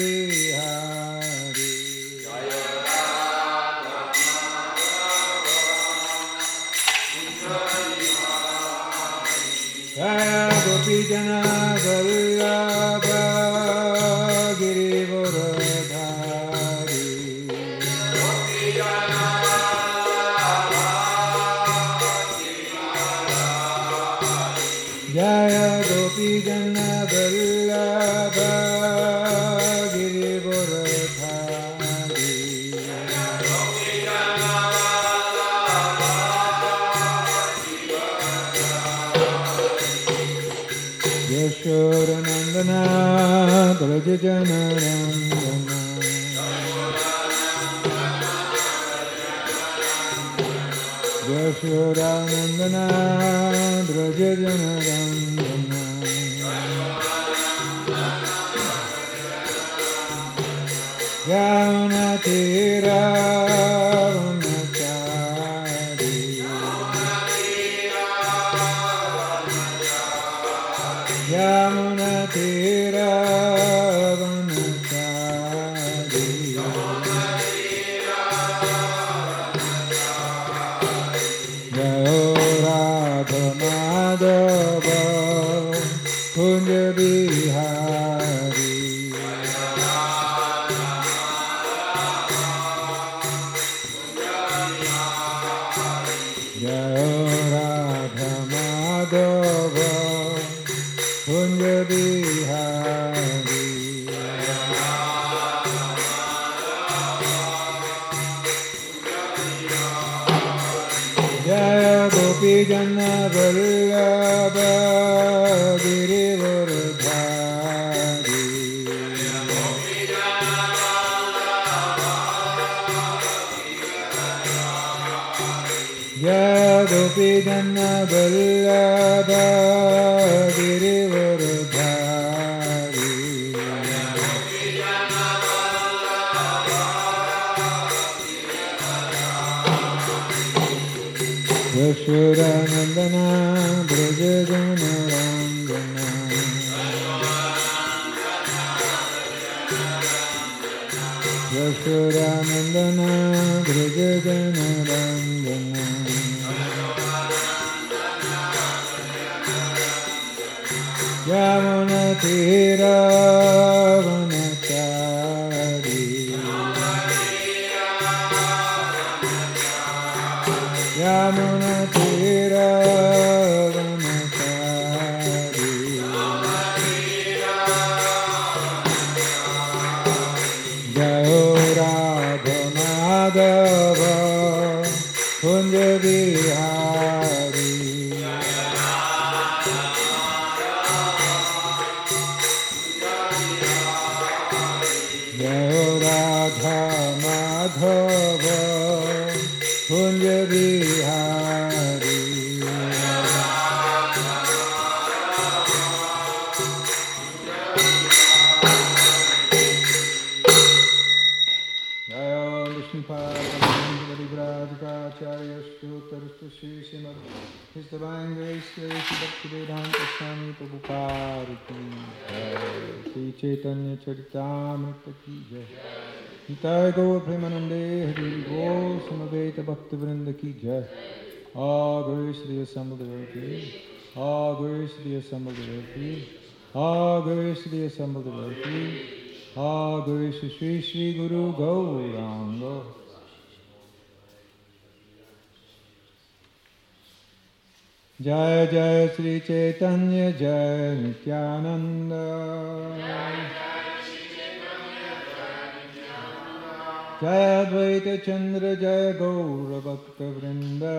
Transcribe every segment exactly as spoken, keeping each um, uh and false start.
Bihari. Jaya Gopi Jana Vallabha Girivardhari. Jaya Gopi Jana Vallabha Girivardhari. Yashoda Nandana Braja Jana Rangana. Yashoda Nandana Braja Jana Rangana. Yamuna Tira Vanachari. Yamuna Tira Vanachari. Jayo Radha Madhava Kunja Bihari. Jayo Radha Madhava Kunja Bihari. Jaya Gopi Jana Vallabha Girivardhari. Jaya Gopi Jana Vallabha Girivardhari. Yashoda Nandana Braja Jana Rangana. Yashoda Nandana Braja Jana Rangana. Yamuna Tira Vanachari. Yamuna Tira Vanachari. Jayo Radha Madhava Kunja Bihari. Jayo Radha Madhava Kunja Bihari. Jaya Vishnupada Brajacharya Sutarastu Shri Srimad Histavangay Sri Bhaktivedanta Swami Prabhupada Ki Jai. Sri Chaitanya Charitamrita Ki Jai. Nitai Gaur Premanande Hari Bol Samaveta Bhaktivinoda Ki Jai. All glories to the assembled devotees. All glories to the assembled devotees. All glories to the assembled devotees. All glories to Sri Sri Guru Gauranga. Jaya Jaya Sri Chaitanya Jaya Nityananda. Jaya Advaita Chandra Jaya Gaura Bhakta Vrinda.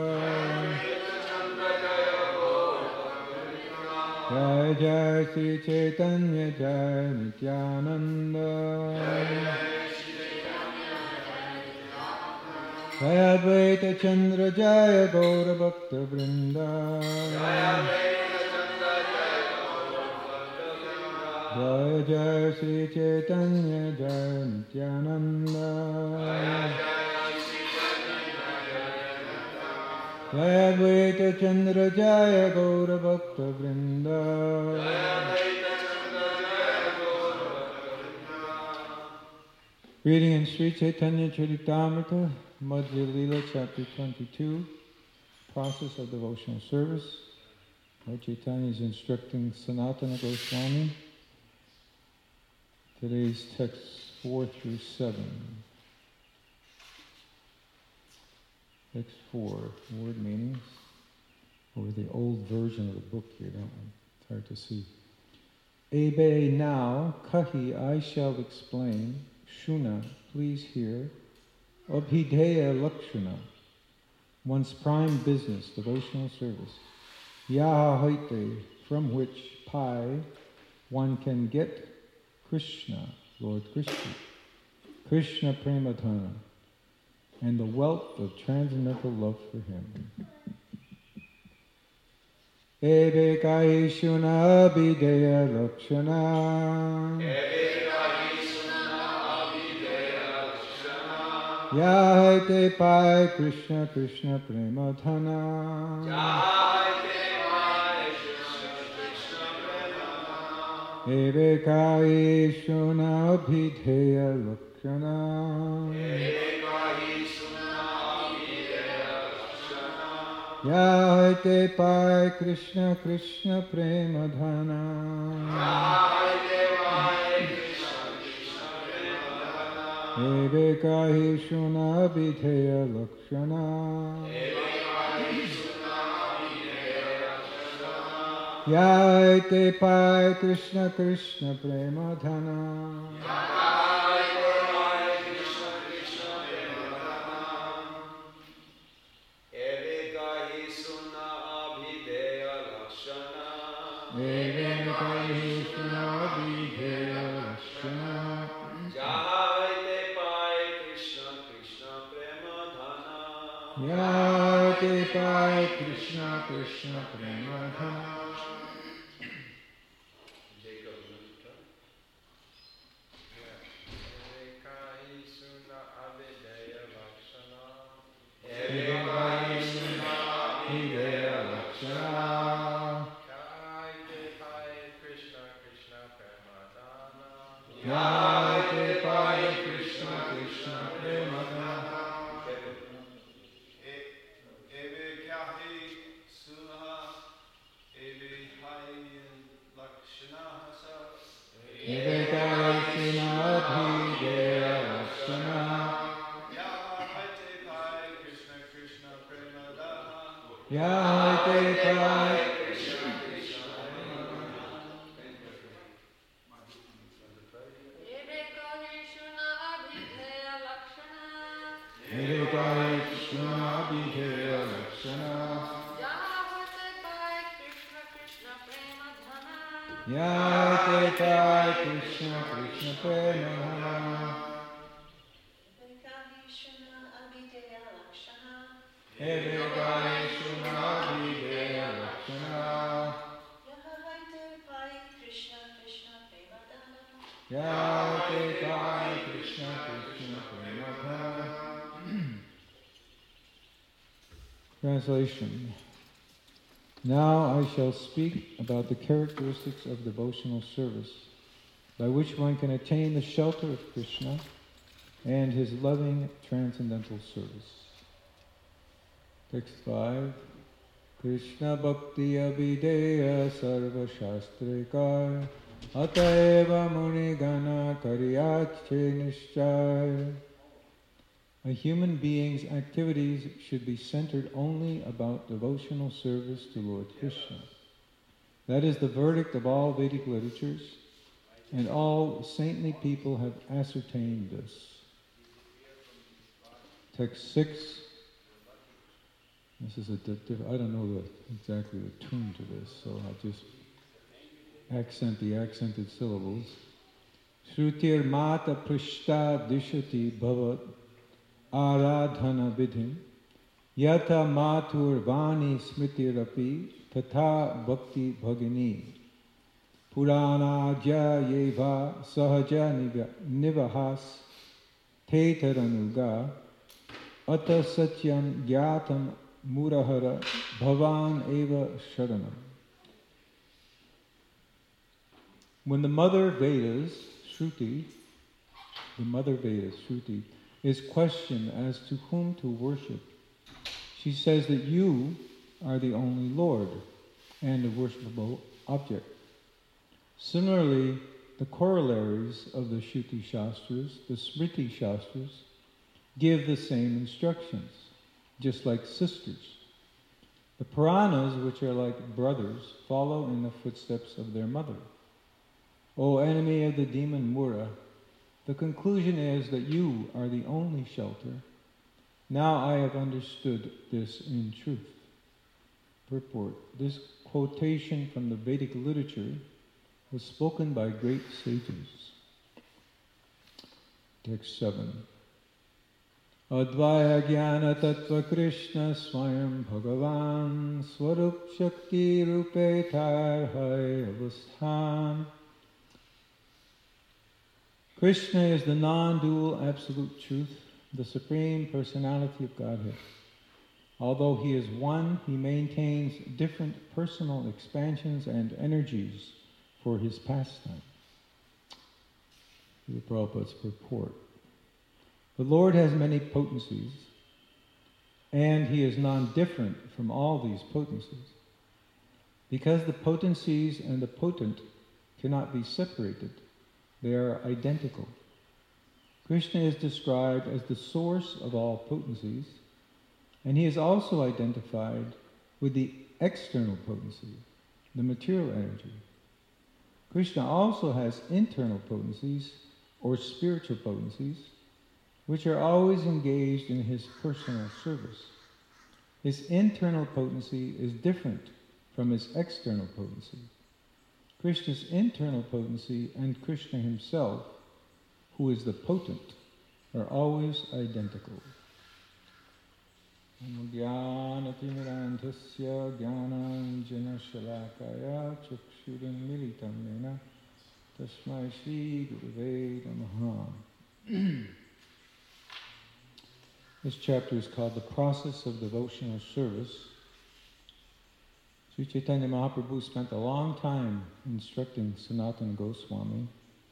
Jaya Jaya Sri Chaitanya Jaya Nityananda. Jaya Advaita Chandra Jaya Gaura Bhakta Vrinda. Jaya Jaya Sri Chaitanya Jaya Nityananda. Jaya Advaita Chandra Jaya Gaura Bhakta Vrinda. Reading in Sri Chaitanya Charitamrita, Madhya Lila, chapter twenty-two, process of devotional service. Lord Chaitanya is instructing Sanatana Goswami. Today's texts four through seven. Text four, word meanings. Or the old version of the book here, don't we? It's hard to see. Ebe now, kahi, I shall explain. Shuna, please hear. Abhideya Lakshana, one's prime business, devotional service. Yaha Haite, from which pi one can get Krishna, Lord Krishna, Krishna Premadhana, and the wealth of transcendental love for him. Ebe kai shuna abhideya lakshana. Ebe kai shuna abhideya lakshana. Yahaite pai Krishna Krishna Premadhana. Yahaite pai Krishna Krishna Premadhana. Ebe kai shuna abhideya lakshana. Ebe kai shuna abhideya lakshana. Yahaite pai Krishna Krishna Premadhana. Yahaite pai Krishna Krishna Premadhana. Ebe kahi shuna abhideya lakshana. Ebe kahi shuna abhideya lakshana. Yahaite pai Krishna Krishna Premadhana. Yahaite pai Krishna Krishna Premadhana. Ebe kahi shuna abhideya lakshana. Ebe kahi shuna abhideya lakshana. Yahaite pai Krishna Krishna Premadhana. Yahaite pai Krishna Krishna Premadhana. Jacob, Ebe kahi shuna abhideya lakshana. Ebe kahi shuna abhideya lakshana. Yahaite pai Krishna Krishna Premadhana. Yahaite pai Krishna Krishna Premadhana. Ebe kahi shuna ebe hai lakshana sa. Ebe kahi shuna abhideya lakshana. Yahaite pai Krishna Krishna Premadhana. Yahaite pai Krishna Krishna Premadhana. Ebe kahi shuna abhideya lakshana. Ebe kahi shuna abhideya lakshana. Yahaite pai Krishna Krishna Premadhana. Yahaite pai Krishna Krishna Premadhana. Ebe kahi shuna abhideya lakshana. Ebe kahi shuna abhideya lakshana. Yahaite pai Krishna Krishna Premadhana. Yahaite pai Krishna Krishna Premadhana. Translation. Now I shall speak about the characteristics of devotional service, by which one can attain the shelter of Krishna and his loving transcendental service. Text five. Krishna Bhakti Abhideya Sarva Shastrikar Ataeva Muni Gana Karyache Nishchay. A human being's activities should be centered only about devotional service to Lord Krishna. That is the verdict of all Vedic literatures, and all saintly people have ascertained this. Text six. This is a, I don't know the, exactly the tune to this, so I'll just accent the accented syllables. Shrutir mata prishta dishati bhavat aradhana vidhim yatha mathur vani smitirapi tatha bhakti bhagini purana jayeva sahaja nivahas te taranuga ata satyam gyatam murahara bhavan eva sharanam. When the mother Vedas, Shruti, the mother Veda, Shruti, is questioned as to whom to worship. She says that you are the only Lord and a worshipable object. Similarly, the corollaries of the Shruti Shastras, the Smriti Shastras, give the same instructions, just like sisters. The Puranas, which are like brothers, follow in the footsteps of their mother. O enemy of the demon Mura, the conclusion is that you are the only shelter. Now I have understood this in truth. Purport. This quotation from the Vedic literature was spoken by great sages. Text seven. Advaya Jnana Tattva Krishna Swayam Bhagavan Swarup Shakti Rupe Tarhai Avasthan. Krishna is the non-dual absolute truth, the Supreme Personality of Godhead. Although he is one, he maintains different personal expansions and energies for his pastime. The Prabhupada's purport. The Lord has many potencies, and he is non-different from all these potencies. Because the potencies and the potent cannot be separated, they are identical. Krishna is described as the source of all potencies, and he is also identified with the external potency, the material energy. Krishna also has internal potencies, or spiritual potencies, which are always engaged in his personal service. His internal potency is different from his external potency. Krishna's internal potency and Krishna himself, who is the potent, are always identical. Jnana-timirandhasya jnananjana-shalakaya chakshuranmilitam yena tasmai Shri Gurave Namaha. This chapter is called The Process of Devotional Service. Sri Chaitanya Mahaprabhu spent a long time instructing Sanatana Goswami,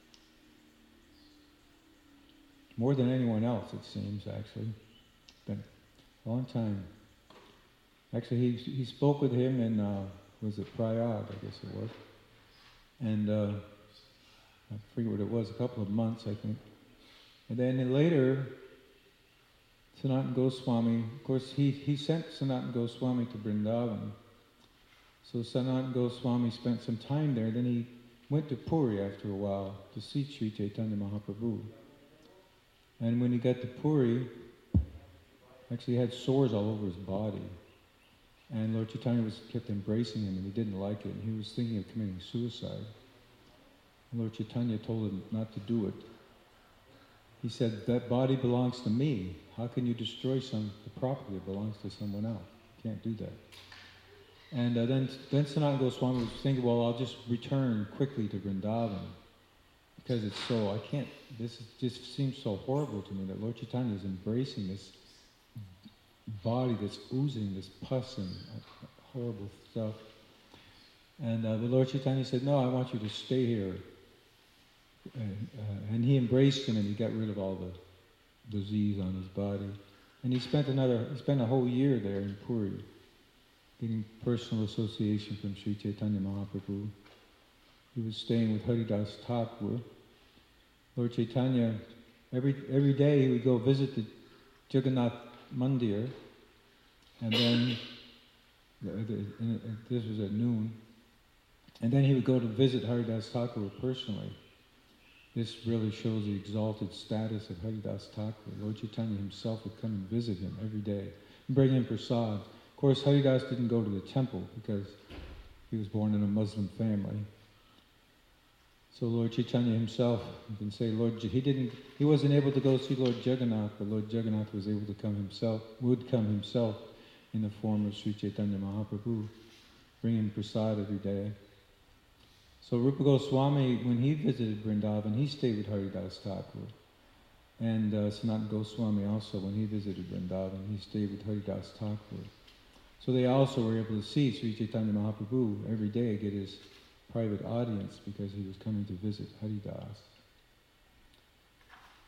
more than anyone else it seems actually, been a long time. Actually he he spoke with him in, uh, was it Prayag, I guess it was, and uh, I forget what it was, a couple of months I think. And then later, Sanatana Goswami, of course he, he sent Sanatana Goswami to Vrindavan. So Sanatana Goswami spent some time there, then he went to Puri after a while to see Sri Chaitanya Mahaprabhu. And when he got to Puri, actually he had sores all over his body. And Lord Chaitanya was kept embracing him and he didn't like it. And he was thinking of committing suicide. And Lord Chaitanya told him not to do it. He said, that body belongs to me. How can you destroy some the property that belongs to someone else? You can't do that. And uh, then, then Sanatana Goswami was thinking, well, I'll just return quickly to Vrindavan. Because it's so, I can't, this is, just seems so horrible to me that Lord Chaitanya is embracing this body that's oozing, this pus and uh, horrible stuff. And uh, the Lord Chaitanya said, no, I want you to stay here. And, uh, and he embraced him and he got rid of all the disease on his body. And he spent another, he spent a whole year there in Puri, getting personal association from Sri Chaitanya Mahaprabhu. He was staying with Haridas Thakur. Lord Chaitanya, every every day he would go visit the Jagannath Mandir, and then, this was at noon, and then he would go to visit Haridas Thakur personally. This really shows the exalted status of Haridas Thakur. Lord Chaitanya himself would come and visit him every day and bring him prasad. Of course, Haridas didn't go to the temple because he was born in a Muslim family. So Lord Chaitanya himself, you can say, Lord, he didn't, he wasn't able to go see Lord Jagannath, but Lord Jagannath was able to come himself, would come himself in the form of Sri Chaitanya Mahaprabhu, bring him prasad every day. So Rupa Goswami, when he visited Vrindavan, he stayed with Haridas Thakur. And uh, Sanatana Goswami also, when he visited Vrindavan, he stayed with Haridas Thakur. So they also were able to see Sri Chaitanya Mahaprabhu every day, get his private audience because he was coming to visit Haridas.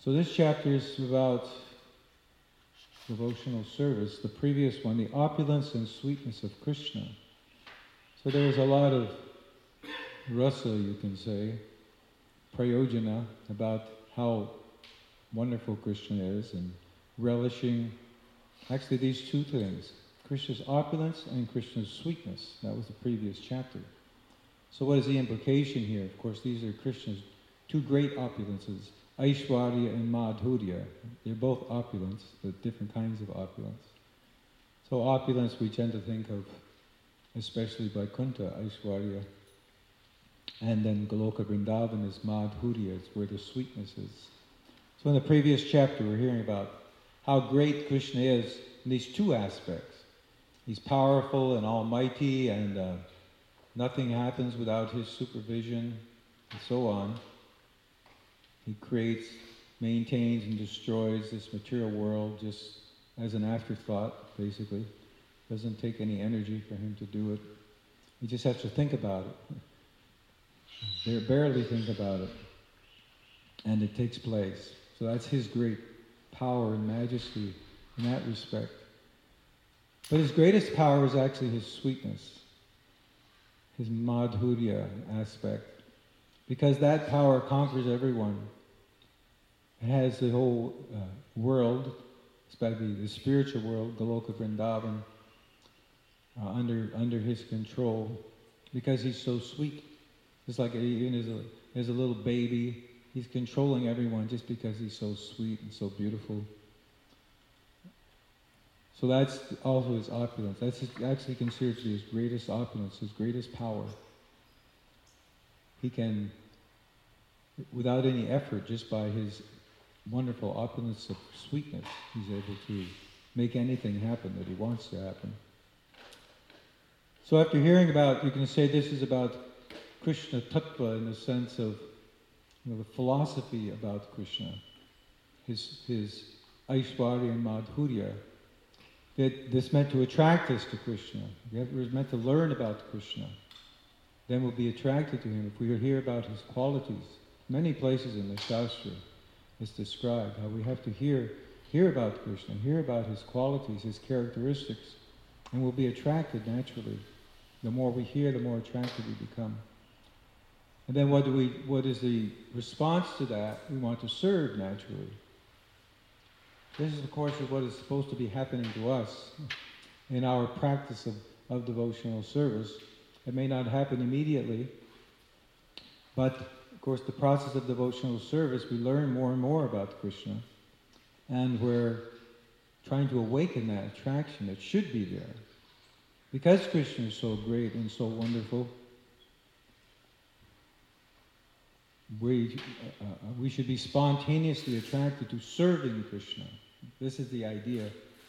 So this chapter is about devotional service. The previous one, the opulence and sweetness of Krishna. So there is a lot of rasa, you can say, prayojana, about how wonderful Krishna is, and relishing actually these two things, Krishna's opulence and Krishna's sweetness. That was the previous chapter. So what is the implication here? Of course, these are Krishna's two great opulences, Aishwarya and Madhurya. They're both opulence, but different kinds of opulence. So opulence we tend to think of, especially Vaikuntha, Aishwarya. And then Goloka Vrindavan is Madhurya, it's where the sweetness is. So in the previous chapter we're hearing about how great Krishna is in these two aspects. He's powerful and almighty, and uh, nothing happens without his supervision, and so on. He creates, maintains, and destroys this material world just as an afterthought, basically. Doesn't take any energy for him to do it. He just has to think about it. Barely think about it. And it takes place. So that's his great power and majesty in that respect. But his greatest power is actually his sweetness, his madhurya aspect. Because that power conquers everyone. It has the whole uh, world, especially the spiritual world, Goloka Vrindavan, uh, under under his control, because he's so sweet. It's like a, even as a, as a little baby, he's controlling everyone just because he's so sweet and so beautiful. So that's also his opulence. That's his, actually considered to be his greatest opulence, his greatest power. He can, without any effort, just by his wonderful opulence of sweetness, he's able to make anything happen that he wants to happen. So after hearing about, you can say this is about Krishna Tattva in the sense of, you know, the philosophy about Krishna, his his Aishwarya and Madhurya, that this meant to attract us to Krishna. We're meant to learn about Krishna. Then we'll be attracted to him if we hear about his qualities. Many places in the Shastra it's described how we have to hear hear about Krishna, hear about his qualities, his characteristics, and we'll be attracted naturally. The more we hear, the more attracted we become. And then what do we? What is the response to that? We want to serve naturally. This is, of course, what is supposed to be happening to us in our practice of, of devotional service. It may not happen immediately, but, of course, the process of devotional service, we learn more and more about Krishna, and we're trying to awaken that attraction that should be there. Because Krishna is so great and so wonderful, we, uh, we should be spontaneously attracted to serving Krishna. This is the idea.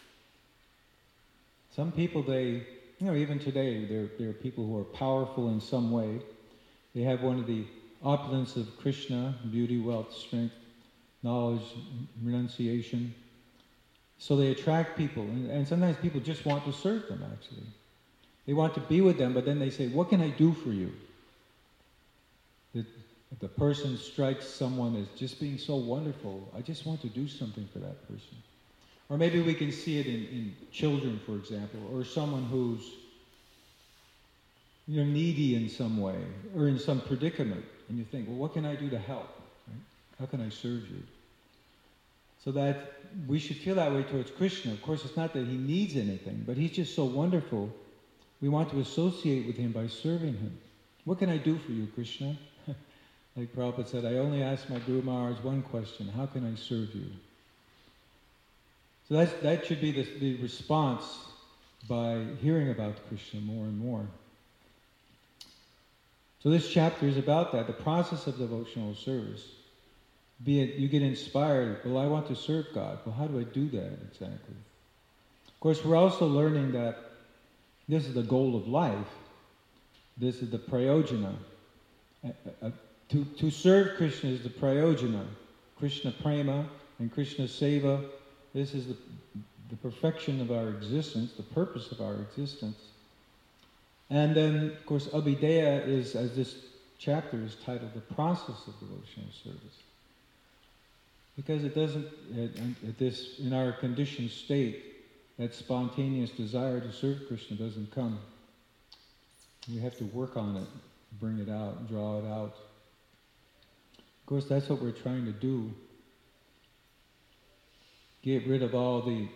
Some people, they, you know, even today, there, there are people who are powerful in some way. They have one of the opulence of Krishna, beauty, wealth, strength, knowledge, renunciation. So they attract people, and, and sometimes people just want to serve them, actually. They want to be with them, but then they say, what can I do for you? The, the person strikes someone as just being so wonderful. I just want to do something for that person. Or maybe we can see it in, in children, for example, or someone who's, you know, needy in some way, or in some predicament, and you think, well, what can I do to help? Right? How can I serve you? So that we should feel that way towards Krishna. Of course, it's not that he needs anything, but he's just so wonderful. We want to associate with him by serving him. What can I do for you, Krishna? Like Prabhupada said, I only ask my Guru Maharaj one question: how can I serve you? So that's, that should be the, the response by hearing about Krishna more and more. So this chapter is about that, the process of devotional service. Be it you get inspired, well, I want to serve God. Well, how do I do that exactly? Of course, we're also learning that this is the goal of life. This is the prayojana. Uh, uh, to, to serve Krishna is the prayojana. Krishna prema and Krishna seva. This is the, the perfection of our existence, the purpose of our existence. And then, of course, Abhideya is, as this chapter is titled, the process of devotional service. Because it doesn't, at, at this, in our conditioned state, that spontaneous desire to serve Krishna doesn't come. We have to work on it, bring it out, draw it out. Of course, that's what we're trying to do. Get rid of all the...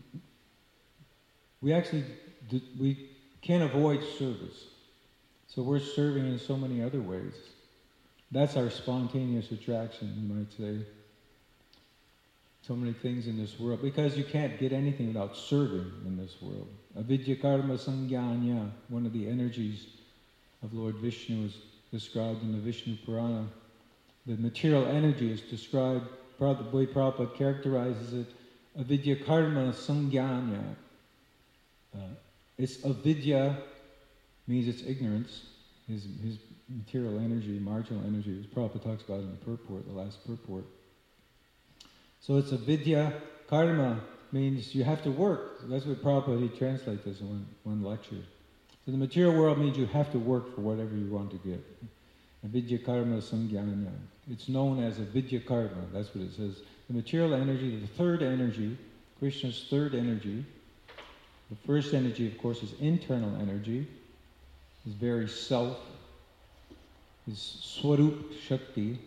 We actually, we can't avoid service. So we're serving in so many other ways. That's our spontaneous attraction, you might say. So many things in this world, because you can't get anything without serving in this world. Avidya karma sangyanya, one of the energies of Lord Vishnu, is described in the Vishnu Purana. The material energy is described, the way Prabhupada characterizes it, avidya karma sangyanya. Uh, it's avidya, means it's ignorance, his, his material energy, marginal energy, as Prabhupada talks about in the purport, the last purport. So it's avidya, karma means you have to work. That's what Prabhupada, he translates this in one, one lecture. So the material world means you have to work for whatever you want to get. Avidya karma sangyana. It's known as avidya karma, that's what it says. The material energy, the third energy, Krishna's third energy. The first energy, of course, is internal energy. His very self, his swarup shakti.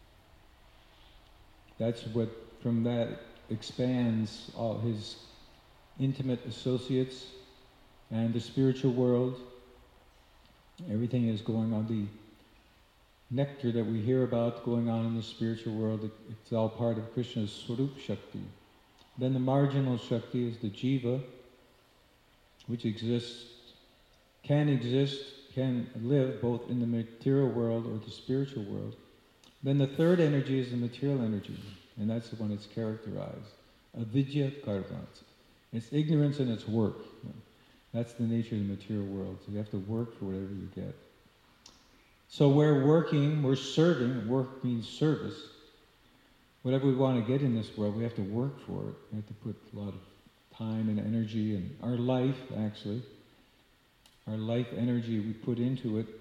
That's what, from that expands all his intimate associates and the spiritual world. Everything is going on, the nectar that we hear about going on in the spiritual world, it's all part of Krishna's swarup shakti. Then the marginal shakti is the jiva, which exists, can exist, can live both in the material world or the spiritual world. Then the third energy is the material energy, and that's the one that's characterized. Avidya karma. It's ignorance and it's work. That's the nature of the material world. So you have to work for whatever you get. So we're working, we're serving. Work means service. Whatever we want to get in this world, we have to work for it. We have to put a lot of time and energy, and our life, actually, our life energy we put into it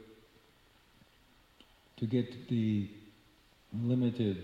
to get the limited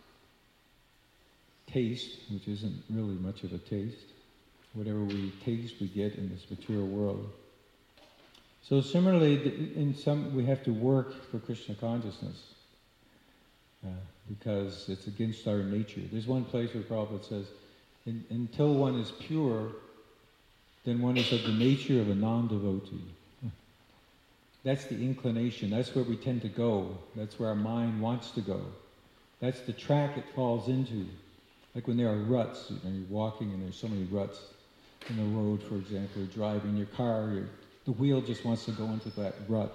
taste, which isn't really much of a taste. Whatever we taste, we get in this material world. So similarly, in some we have to work for Krishna consciousness uh, because it's against our nature. There's one place where Prabhupada says, in, until one is pure, then one is of the nature of a non-devotee. That's the inclination. That's where we tend to go. That's where our mind wants to go. That's the track it falls into. Like when there are ruts, you know, you're walking and there's so many ruts in the road, for example, you're driving your car, you're, the wheel just wants to go into that rut.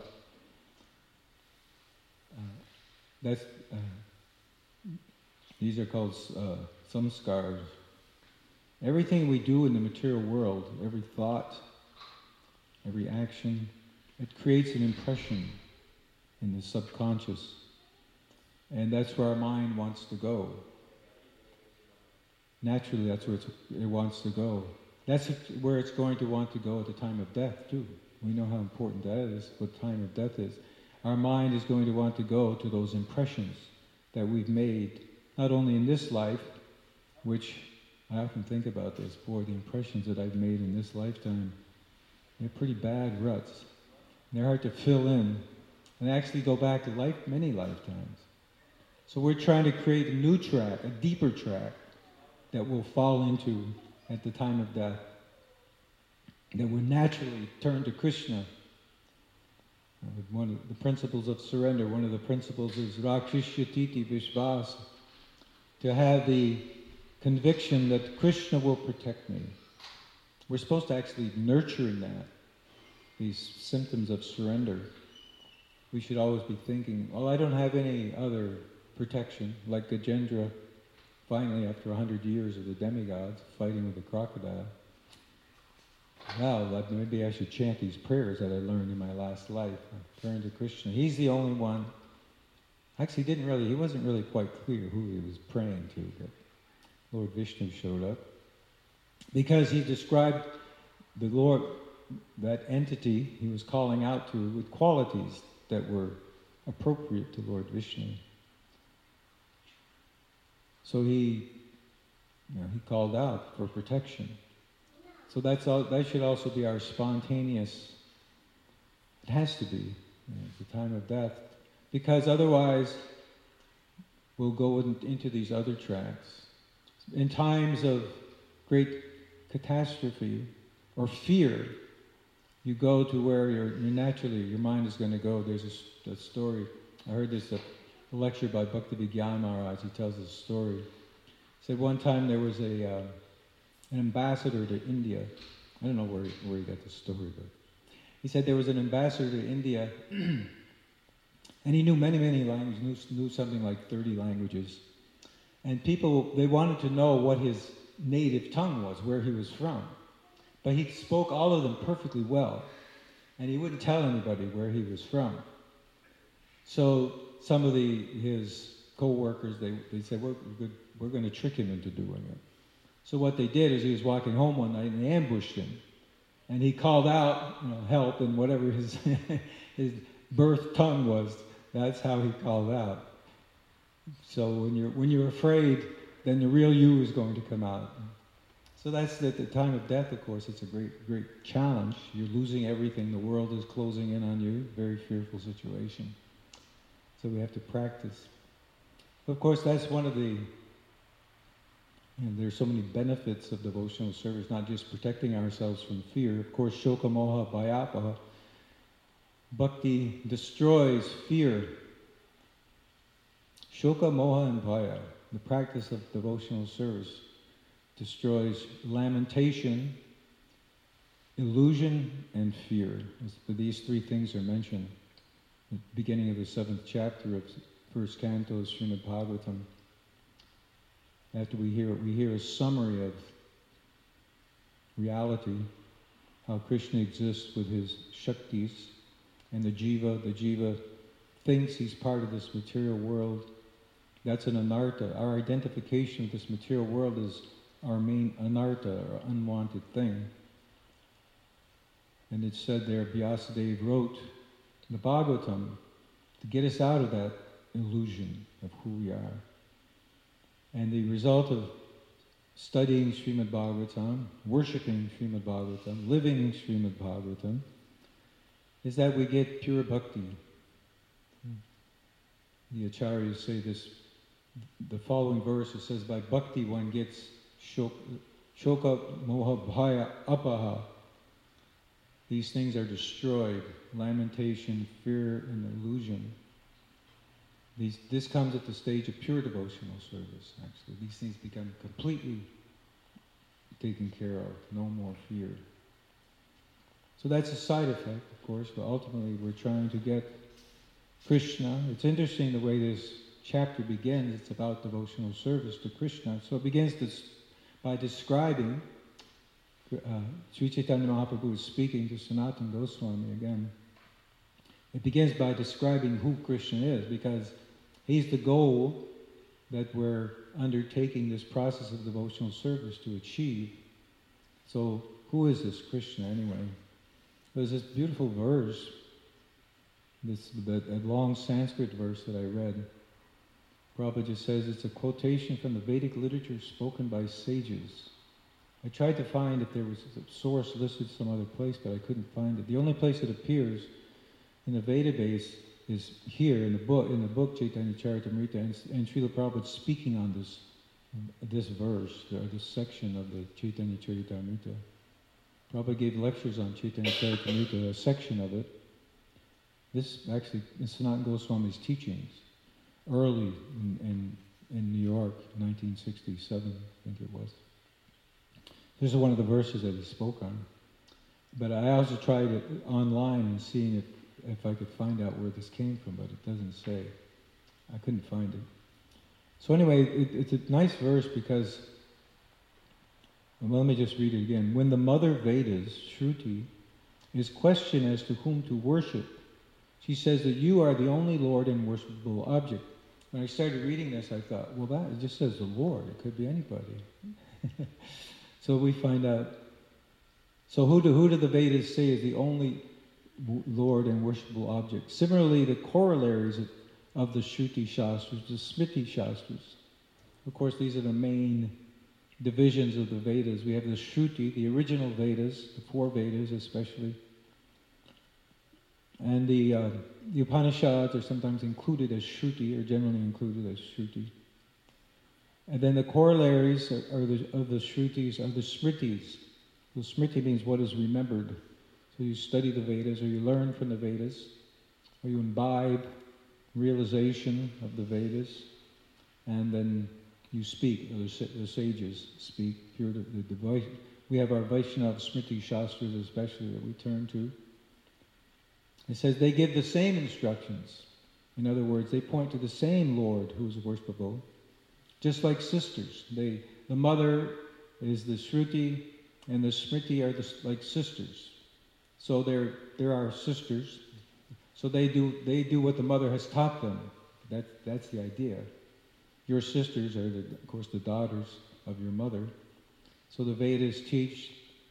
Uh, that's uh, these are called uh, samskars. Everything we do in the material world, every thought, every action, it creates an impression in the subconscious. And that's where our mind wants to go. Naturally, that's where it's, it wants to go. That's where it's going to want to go at the time of death, too. We know how important that is, what time of death is. Our mind is going to want to go to those impressions that we've made, not only in this life, which I often think about this, boy, the impressions that I've made in this lifetime, they're pretty bad ruts. They're hard to fill in and actually go back to life, many lifetimes. So we're trying to create a new track, a deeper track, that we'll fall into at the time of death, that will naturally turn to Krishna. Uh, one of the principles of surrender, one of the principles is Rakshishyatiti Vishvas, to have the conviction that Krishna will protect me. We're supposed to actually nurturing that, these symptoms of surrender. We should always be thinking, well, I don't have any other protection, like Gajendra, finally, after a hundred years of the demigods fighting with the crocodile. Well, maybe I should chant these prayers that I learned in my last life. Turn to Krishna. He's the only one. Actually, didn't really. He wasn't really quite clear who he was praying to, but Lord Vishnu showed up because he described the Lord, that entity he was calling out to, with qualities that were appropriate to Lord Vishnu. So he, you know, he called out for protection. So that's all, that should also be our spontaneous, it has to be, you know, at the time of death. Because otherwise, we'll go in, into these other tracks. In times of great catastrophe or fear, you go to where you're, you're naturally, your mind is going to go. There's a, a story, I heard this, a, a lecture by Bhaktivinoda Maharaj, he tells this story. He said one time there was a, uh, an ambassador to India. I don't know where he, where he got the story, but he said there was an ambassador to India, and he knew many, many languages, knew, knew something like thirty languages. And people, they wanted to know what his native tongue was, where he was from. But he spoke all of them perfectly well, and he wouldn't tell anybody where he was from. So some of the his co-workers, they, they said, we're, we're, we're going to trick him into doing it. So what they did is he was walking home one night and they ambushed him. And he called out, you know, help, and whatever his, his birth tongue was, that's how he called out. So when you're, when you're afraid, then the real you is going to come out. So that's at the time of death, of course, it's a great, great challenge. You're losing everything, the world is closing in on you, very fearful situation. So we have to practice. Of course, that's one of the, and there's so many benefits of devotional service, not just protecting ourselves from fear. Of course, shoka moha bhayapaha. Bhakti destroys fear. Shoka moha and bhaya, the practice of devotional service, destroys lamentation, illusion, and fear. These three things are mentioned at the beginning of the seventh chapter of first canto of Srimad Bhagavatam. After we hear it, we hear a summary of reality, how Krishna exists with his Shaktis, and the jiva, the jiva thinks he's part of this material world. That's an anartha. Our identification with this material world is our main anartha, or unwanted thing. And it's said there, Vyasadeva wrote the Bhagavatam to get us out of that illusion of who we are. And the result of studying Srimad Bhagavatam, worshipping Srimad Bhagavatam, living Srimad Bhagavatam, is that we get pure bhakti. The acharyas say this, the following verse, it says, by bhakti one gets shoka, shoka moha bhaya apaha. These things are destroyed, lamentation, fear, and illusion. These, this comes at the stage of pure devotional service, actually. These things become completely taken care of, no more fear. So that's a side effect, of course, but ultimately we're trying to get Krishna. It's interesting the way this chapter begins. It's about devotional service to Krishna. So it begins this, by describing, uh, Sri Chaitanya Mahaprabhu is speaking to Sanatana Goswami again. It begins by describing who Krishna is, because he's the goal that we're undertaking this process of devotional service to achieve. So who is this Krishna anyway? There's this beautiful verse, this that, that long Sanskrit verse that I read. Prabhupada just says it's a quotation from the Vedic literature spoken by sages. I tried to find if there was a source listed some other place, but I couldn't find it. The only place it appears in the Veda base is here in the book, in the book Chaitanya Charitamrita, and, and Srila Prabhupada speaking on this, this verse, or this section of the Chaitanya Charitamrita. Prabhupada gave lectures on Chaitanya Charitamrita, a section of it. This actually is Sanatana Goswami's teachings, early in, in, in New York, nineteen sixty-seven, I think it was. This is one of the verses that he spoke on. But I also tried it online and seeing if if I could find out where this came from, but it doesn't say. I couldn't find it. So anyway, it, it's a nice verse because, well, let me just read it again. When the mother Vedas, Shruti, is questioned as to whom to worship, she says that you are the only Lord and worshipable object. When I started reading this, I thought, well, that it just says the Lord. It could be anybody. So we find out. So who do, who do the Vedas say is the only Lord and worshipable object? Similarly, the corollaries of the Shruti Shastras, the Smriti Shastras, Of course, these are the main divisions of the Vedas. We have the Shruti, the original Vedas, the four Vedas especially. And the, uh, the Upanishads are sometimes included as Shruti, or generally included as Shruti. And then the corollaries are, are the, of the Shrutis are the Smritis. The Smriti means what is remembered. So you study the Vedas, or you learn from the Vedas, or you imbibe realization of the Vedas, and then you speak, or the, the sages speak. Pure, the, the, the, we have our Vaishnava Smriti Shastras especially that we turn to. It says they give the same instructions. In other words, they point to the same Lord who is worshipable, just like sisters. They, the mother is the Shruti, and the Smriti are the, like sisters. So they're, they're our sisters. So they do, they do what the mother has taught them. That, that's the idea. Your sisters are, the, of course, the daughters of your mother. So the Vedas teach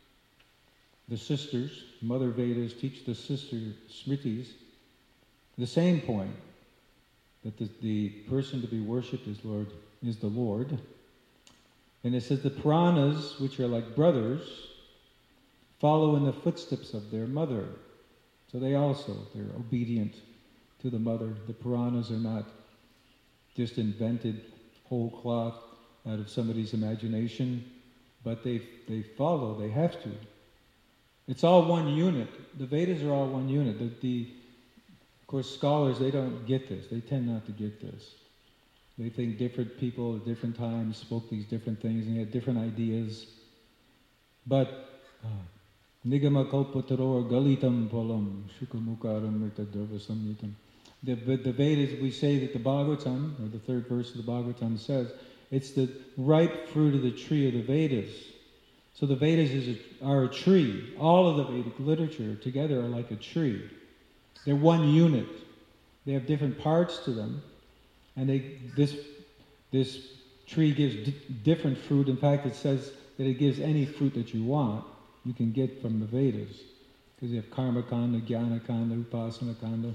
the sisters, Mother Vedas teach the sister Smritis the same point, that the, the person to be worshipped is Lord is the Lord. And it says the Puranas, which are like brothers, follow in the footsteps of their mother. So they also, they're obedient to the mother. The Puranas are not just invented whole cloth out of somebody's imagination, but they they follow, they have to. It's all one unit. The Vedas are all one unit. The, the, of course, scholars, they don't get this. They tend not to get this. They think different people at different times spoke these different things and they had different ideas. But Nigama kalpataror galitam polam shukamukaram mirtadarva samyitam. The, the Vedas, we say that the Bhagavatam, or the third verse of the Bhagavatam says, it's the ripe fruit of the tree of the Vedas. So the Vedas is a, are a tree. All of the Vedic literature together are like a tree. They're one unit. They have different parts to them, and they this this tree gives d- different fruit. In fact, it says that it gives any fruit that you want, you can get from the Vedas, because you have Karma Kanda, Jnana Kanda, Upasana Kanda.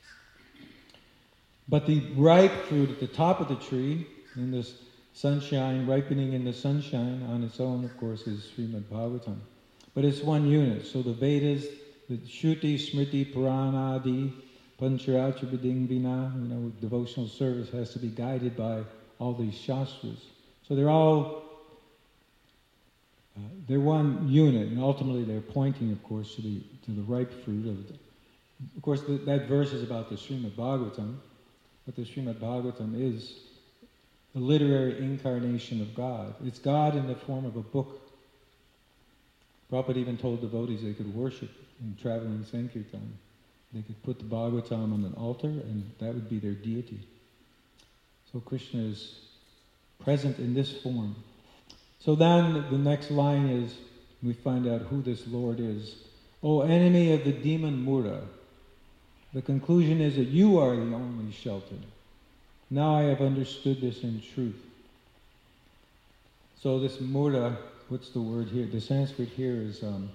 But the ripe fruit at the top of the tree, in this sunshine, ripening in the sunshine on its own, of course, is Srimad Bhagavatam. But it's one unit. So the Vedas, the Shruti, Smriti, Purana, Adi, Pancharacha, Vidingvina, you know, devotional service has to be guided by all these Shastras. So they're all, uh, they're one unit, and ultimately they're pointing, of course, to the to the ripe fruit of the, of course, the, that verse is about the Srimad Bhagavatam, but the Srimad Bhagavatam is the literary incarnation of God. It's God in the form of a book. Prabhupada even told devotees they could worship in traveling Sankirtan. They could put the Bhagavatam on an altar and that would be their deity. So Krishna is present in this form. So then the next line is, we find out who this Lord is. O enemy of the demon Mura, the conclusion is that you are the only shelter. Now I have understood this in truth. So this Mura, what's the word here? The Sanskrit here is um,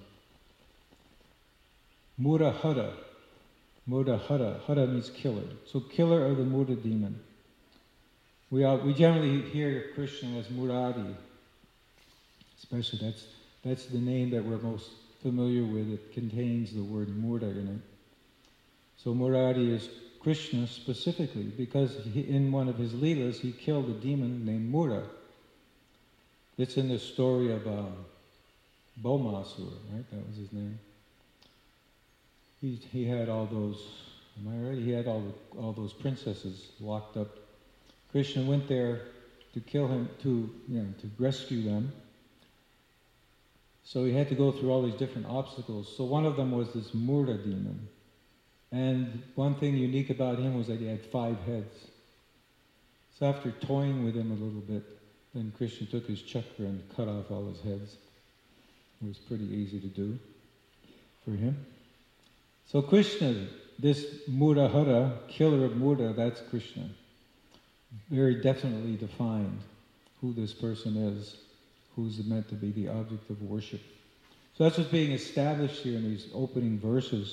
Murahara. Murahara. Hara means killer. So killer of the Mura demon. We are, we generally hear Krishna as Murari. Especially that's that's the name that we're most familiar with. It contains the word Mura in it. So Murari is Krishna specifically, because he, in one of his leelas he killed a demon named Mura. It's in the story of um, Bhaumasura, right? That was his name. He he had all those. Am I right? He had all the, all those princesses locked up. Krishna went there to kill him, to you know, to rescue them. So he had to go through all these different obstacles. So one of them was this Mura demon. And one thing unique about him was that he had five heads. So after toying with him a little bit, then Krishna took his chakra and cut off all his heads. It was pretty easy to do for him. So Krishna, this Murahara, killer of Mura, that's Krishna. Very definitely defined who this person is, who's meant to be the object of worship. So that's what's being established here in these opening verses.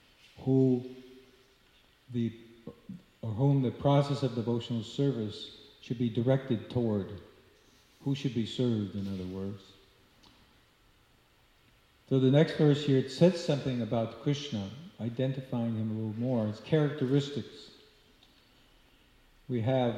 Who the or whom the process of devotional service should be directed toward. Who should be served, in other words. So the next verse here, it says something about Krishna, identifying him a little more. His characteristics. We have,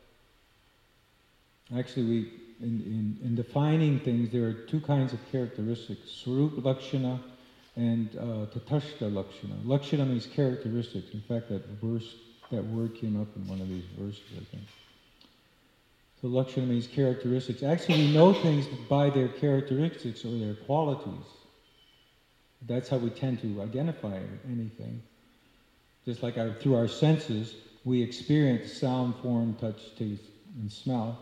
actually we, in, in, in defining things, there are two kinds of characteristics, Swarup Lakshana and uh, Tatashta Lakshana. Lakshana means characteristics. In fact, that verse, that word came up in one of these verses, I think. So Lakshana means characteristics. Actually, we know things by their characteristics or their qualities. That's how we tend to identify anything. Just like our, through our senses, we experience sound, form, touch, taste, and smell.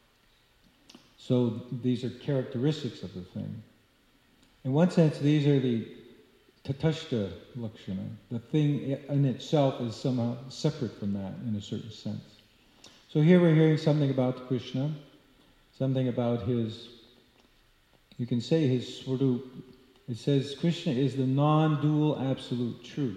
So these are characteristics of the thing. In one sense, these are the tatashta lakshana. The thing in itself is somehow separate from that in a certain sense. So here we're hearing something about Krishna, something about his, you can say his swarup. It says Krishna is the non-dual absolute truth.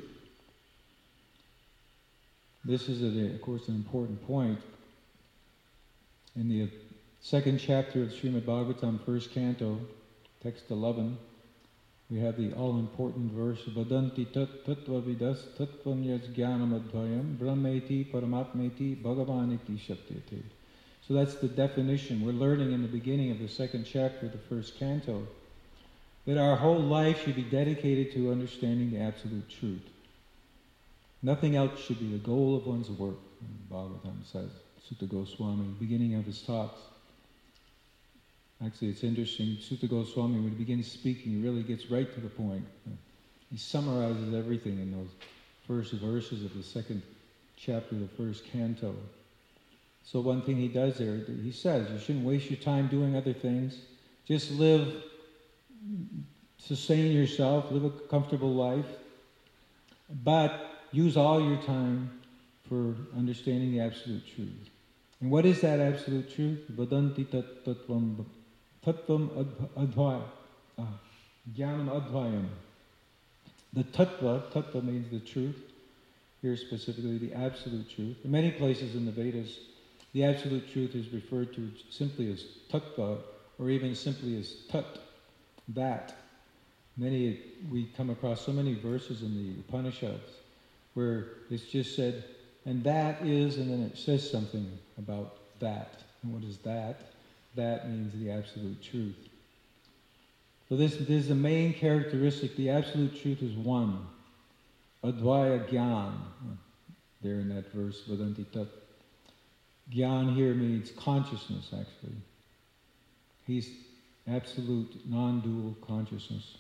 This is, a, of course, an important point. In the second chapter of Srimad Bhagavatam, first canto, text eleven, we have the all-important verse, Vadanti tat tattva vidas tattvam yas jnanam advayam brahmeti paramatmeti bhagavaniti shaptyate. So that's the definition. We're learning in the beginning of the second chapter of the first canto that our whole life should be dedicated to understanding the absolute truth. Nothing else should be the goal of one's work, Bhagavatam says, Sutta Goswami, beginning of his talks. Actually, it's interesting, Sutta Goswami, when he begins speaking, he really gets right to the point. He summarizes everything in those first verses of the second chapter of the first canto. So one thing he does there, he says, you shouldn't waste your time doing other things. Just live, sustain yourself, live a comfortable life, but use all your time for understanding the absolute truth. And what is that absolute truth? Vadanti tat tattvam tattvam advaya. Jnanam advayam. The tattva, tattva means the truth. Here specifically the absolute truth. In many places in the Vedas, the absolute truth is referred to simply as tattva, or even simply as tat, that. Many, we come across so many verses in the Upanishads where it's just said, and that is, and then it says something about that. And what is that? That means the absolute truth. So this, this is the main characteristic. The absolute truth is one. Advaya Gyan. There in that verse, Vadanti Tat. Gyan here means consciousness, actually. He's absolute, non-dual consciousness.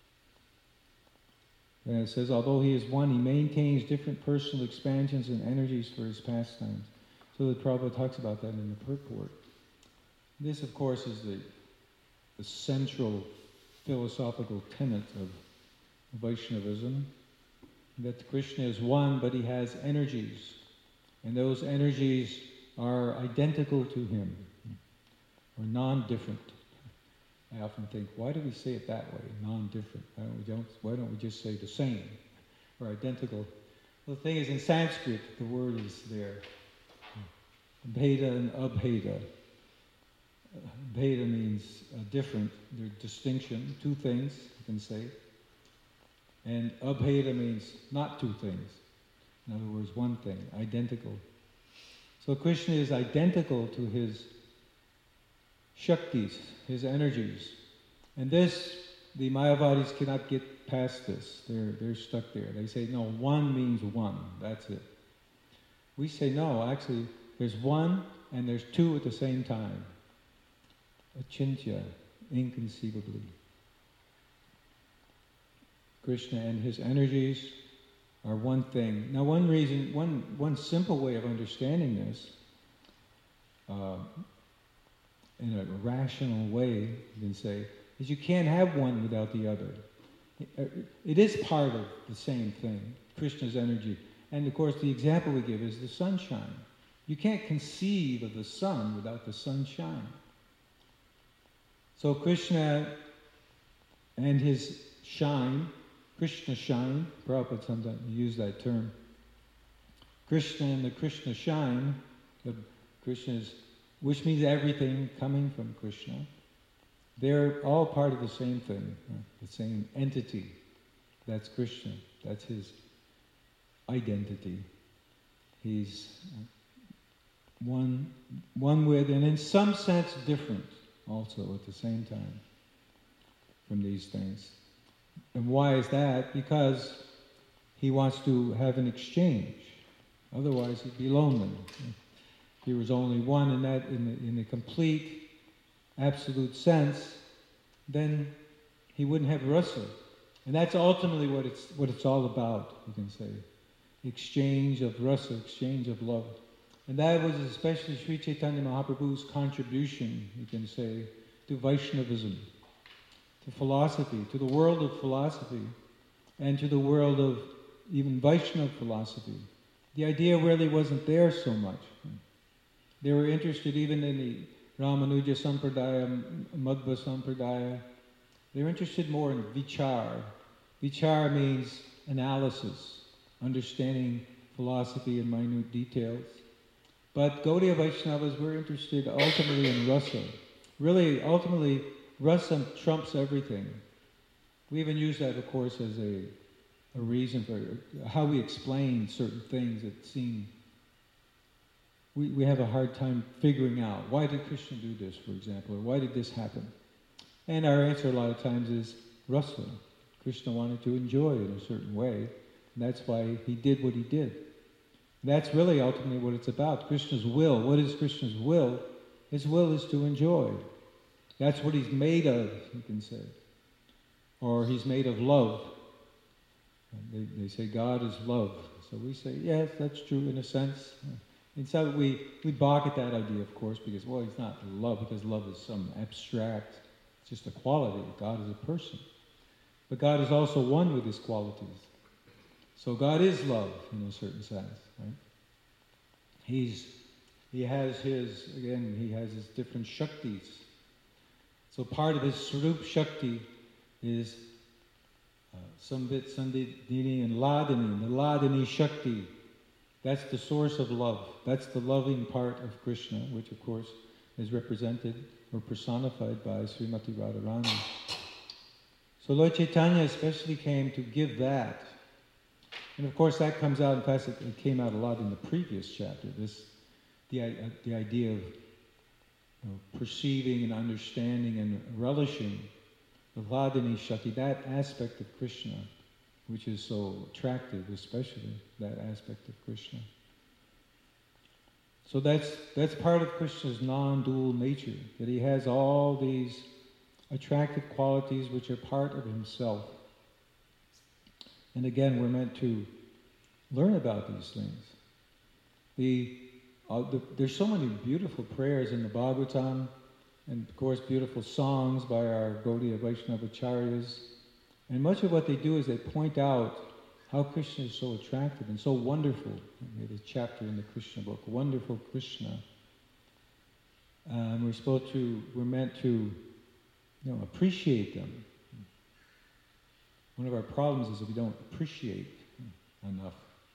And it says, although he is one, he maintains different personal expansions and energies for his pastimes. So the Prabhupada talks about that in the purport. This, of course, is the, the central philosophical tenet of Vaishnavism, that Krishna is one, but he has energies. And those energies are identical to him, or non-different. I often think, why do we say it that way, non-different? Why don't we, don't, why don't we just say the same or identical? Well, the thing is, in Sanskrit, the word is there. Bheda and abheda. Bheda means uh, different, there's distinction, two things, you can say. And abheda means not two things. In other words, one thing, identical. So Krishna is identical to his Shaktis, his energies. And this, the Mayavadis cannot get past this. They're, they're stuck there. They say, no, one means one. That's it. We say, no, actually, there's one and there's two at the same time. Achintya, inconceivably. Krishna and his energies are one thing. Now, one reason, one, one simple way of understanding this, uh, in a rational way, you can say, is you can't have one without the other. It, it is part of the same thing, Krishna's energy. And of course, the example we give is the sunshine. You can't conceive of the sun without the sunshine. So Krishna and his shine, Krishna shine, Prabhupada sometimes use that term. Krishna and the Krishna shine, the Krishna is, which means everything coming from Krishna. They're all part of the same thing, the same entity. That's Krishna. That's his identity. He's one, one with, and in some sense different also at the same time from these things. And why is that? Because he wants to have an exchange. Otherwise he'd be lonely. If he was only one in that, in the, in the complete, absolute sense, then he wouldn't have rasa. And that's ultimately what it's what it's all about, you can say. Exchange of rasa, exchange of love. And that was especially Sri Chaitanya Mahaprabhu's contribution, you can say, to Vaishnavism, to philosophy, to the world of philosophy, and to the world of even Vaishnava philosophy. The idea really wasn't there so much. They were interested even in the Ramanuja Sampradaya, Madhva Sampradaya. They were interested more in vichar. Vichar means analysis, understanding philosophy in minute details. But Gaudiya Vaishnavas were interested ultimately in rasa. Really, ultimately, rasa trumps everything. We even use that, of course, as a, a reason for how we explain certain things that seem... We, we have a hard time figuring out, why did Krishna do this, for example, or why did this happen? And our answer a lot of times is rasa. Krishna wanted to enjoy in a certain way, and that's why he did what he did. That's really ultimately what it's about, Krishna's will. What is Krishna's will? His will is to enjoy. That's what he's made of, you can say. Or he's made of love. They, they say God is love. So we say, yes, that's true in a sense. And so we, we balk at that idea, of course, because, well, he's not love, because love is some abstract, it's just a quality. God is a person. But God is also one with his qualities. So God is love in a certain sense, right? He's, he has his, again, he has his different shaktis. So part of his Swarup Shakti is uh, Sambit, Sandhini, and Ladini. The Ladini Shakti, that's the source of love. That's the loving part of Krishna, which of course is represented or personified by Srimati Radharani. So Lord Chaitanya especially came to give that. And of course that comes out, in fact it, it came out a lot in the previous chapter, this, the, uh, the idea of you know, perceiving and understanding and relishing the Vladini Shakti, that aspect of Krishna, which is so attractive, especially that aspect of Krishna. So that's, that's part of Krishna's non-dual nature, that he has all these attractive qualities which are part of himself. And again, we're meant to learn about these things. The, uh, the, there's so many beautiful prayers in the Bhagavatam, and of course beautiful songs by our Gaudiya Vaishnava Acharyas. And much of what they do is they point out how Krishna is so attractive and so wonderful. There's a chapter in the Krishna book, Wonderful Krishna. Um, we're supposed to, we're meant to, you know, appreciate them. One of our problems is that we don't appreciate enough.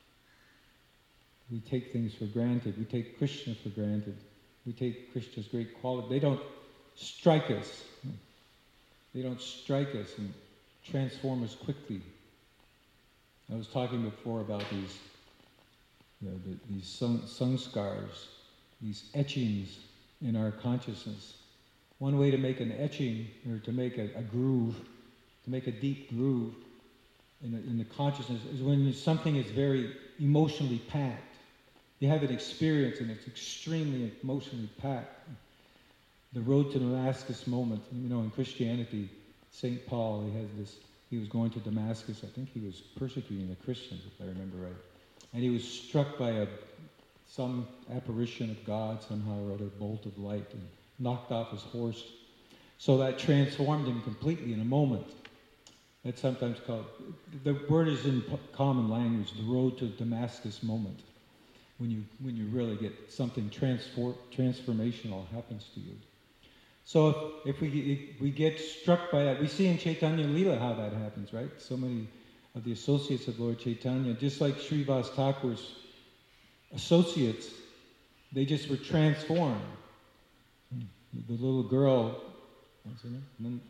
We take things for granted. We take Krishna for granted. We take Krishna's great quality. They don't strike us. They don't strike us and transform us quickly. I was talking before about these, you know, the, these sang, sanskars, these etchings in our consciousness. One way to make an etching, or to make a, a groove, to make a deep groove in the, in the consciousness, is when something is very emotionally packed. You have an experience and it's extremely emotionally packed. The road to Damascus moment, you know, in Christianity, Saint Paul, he has this, he was going to Damascus, I think he was persecuting the Christians, if I remember right. And he was struck by a, some apparition of God, somehow or other, bolt of light, and knocked off his horse. So that transformed him completely in a moment. That's sometimes called, the word is in common language, the road to Damascus moment. When you, when you really get something transfor, transformational happens to you. So if, if we, if we get struck by that, we see in Chaitanya Leela how that happens, right? So many of the associates of Lord Chaitanya, just like Srivas Thakur's associates, they just were transformed. The little girl, what's her name?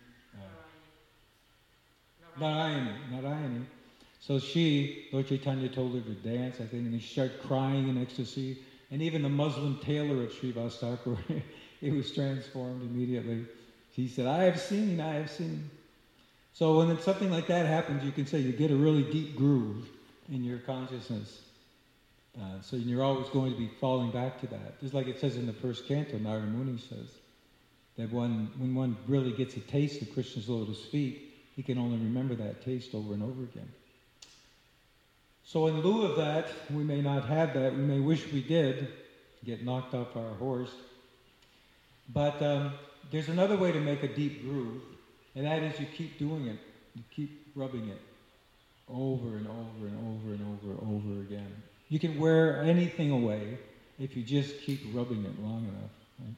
Uh, Narayani. Narayani. So she, Lord Chaitanya told her to dance, I think, and she started crying in ecstasy. And even the Muslim tailor of Srivas Thakur, it was transformed immediately. He said, I have seen, I have seen. So when something like that happens, you can say you get a really deep groove in your consciousness. Uh, so you're always going to be falling back to that. Just like it says in the first canto, Narada Muni says, that one, when one really gets a taste of Krishna's lotus feet, he can only remember that taste over and over again. So in lieu of that, we may not have that. We may wish we did, get knocked off our horse. But um, there's another way to make a deep groove, and that is you keep doing it. You keep rubbing it over and over and over and over and over again. You can wear anything away if you just keep rubbing it long enough. Right?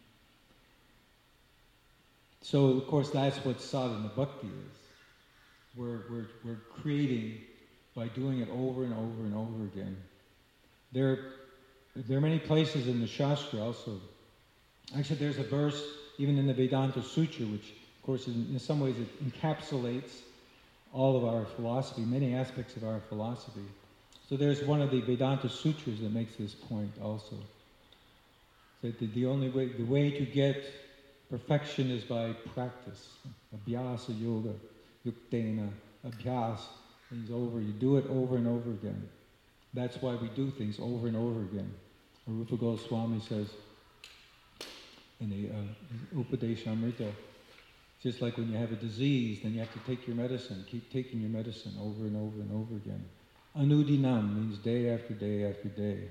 So, of course, that's what sadhana bhakti is. We're, we're, we're creating by doing it over and over and over again. There, there are many places in the Shastra also. Actually, there's a verse, even in the Vedanta Sutra, which, of course, in, in some ways it encapsulates all of our philosophy, many aspects of our philosophy. So there's one of the Vedanta Sutras that makes this point also. That the, the only way, the way to get perfection is by practice. Abhyasa yoga, yuktena, abhyas means over. You do it over and over again. That's why we do things over and over again. Rupa Goswami says in the uh, Upadeshamrita, just like when you have a disease, then you have to take your medicine. Keep taking your medicine over and over and over again. Anudinam means day after day after day.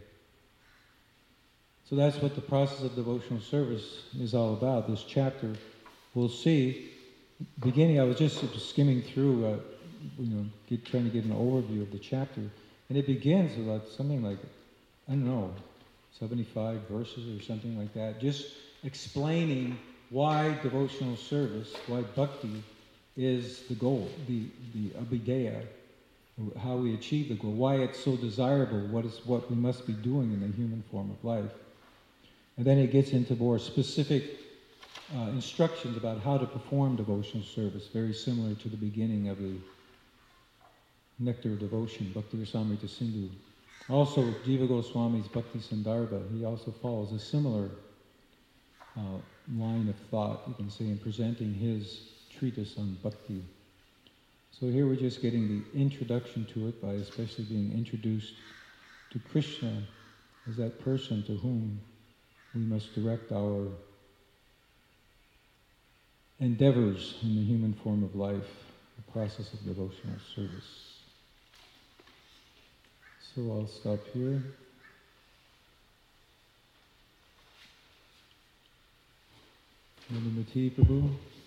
So that's what the process of devotional service is all about. This chapter, we'll see. Beginning, I was just skimming through, uh, you know, get, trying to get an overview of the chapter, and it begins with like something like, I don't know, seventy-five verses or something like that, just explaining why devotional service, why bhakti is the goal, the the abhideya, how we achieve the goal, why it's so desirable, what is what we must be doing in the human form of life. And then it gets into more specific uh, instructions about how to perform devotional service, very similar to the beginning of the Nectar of Devotion, Bhakti Rasamrita Sindhu. Also, Jiva Goswami's Bhakti Sandarbha, he also follows a similar uh, line of thought, you can say, in presenting his treatise on bhakti. So here we're just getting the introduction to it by especially being introduced to Krishna as that person to whom we must direct our endeavors in the human form of life, the process of devotional service. So I'll stop here. Anumati Prabhu.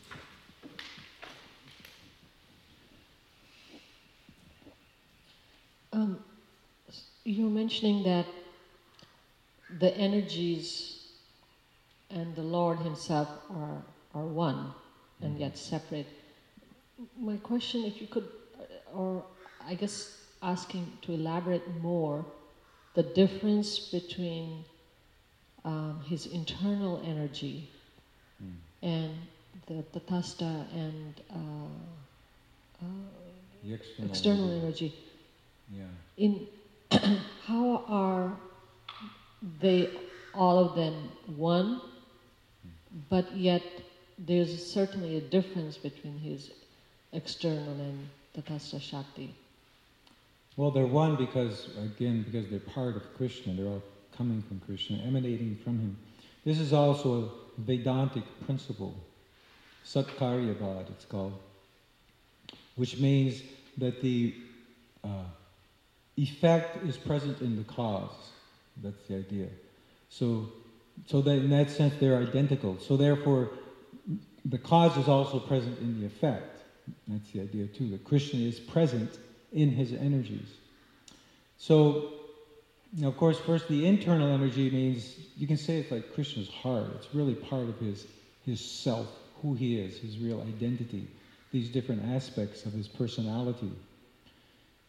Um, you're mentioning that the energies and the Lord Himself are are one and yet separate. My question, if you could, or I guess asking to elaborate more, the difference between um, His internal energy mm. and the tatastha and uh, uh, the external, external energy. Yeah. In how are they all of them one, but yet there's certainly a difference between his external and tatastha Shakti? Well, they're one because, again, because they're part of Krishna. They're all coming from Krishna, emanating from Him. This is also a Vedantic principle, Satkaryavad it's called, which means that the uh, effect is present in the cause. That's the idea. So, so that in that sense they're identical. So therefore, the cause is also present in the effect. That's the idea too, that Krishna is present in his energies. So, you know, of course, first the internal energy means, you can say it's like Krishna's heart. It's really part of his, his self, who he is, his real identity, these different aspects of his personality.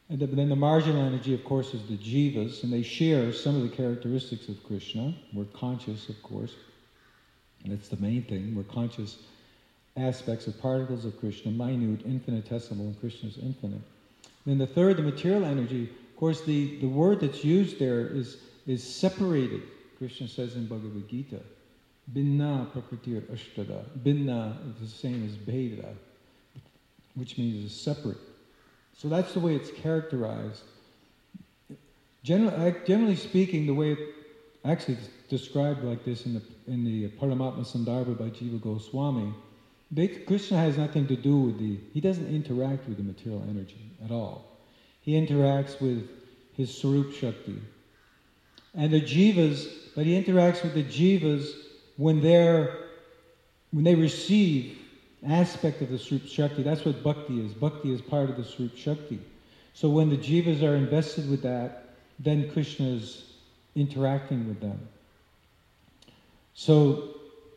And the, then the marginal energy, of course, is the jivas, and they share some of the characteristics of Krishna. We're conscious, of course. And that's the main thing. We're conscious aspects of particles of Krishna, minute, infinitesimal, and Krishna is infinite. Then the third, the material energy, of course, the, the word that's used there is, is separated. Krishna says in Bhagavad Gita, Binna prakritir ashtada. Binna is the same as Bheda, which means it's separate. So that's the way it's characterized. Generally, generally speaking, the way it actually it's described like this in the in the Paramatma Sandarbha by Jiva Goswami, they, Krishna has nothing to do with the, he doesn't interact with the material energy at all. He interacts with his Sarup Shakti. And the jivas, but he interacts with the jivas when they're, when they receive aspect of the Sarup Shakti. That's what bhakti is. Bhakti is part of the Sarup Shakti. So when the jivas are invested with that, then Krishna is interacting with them. So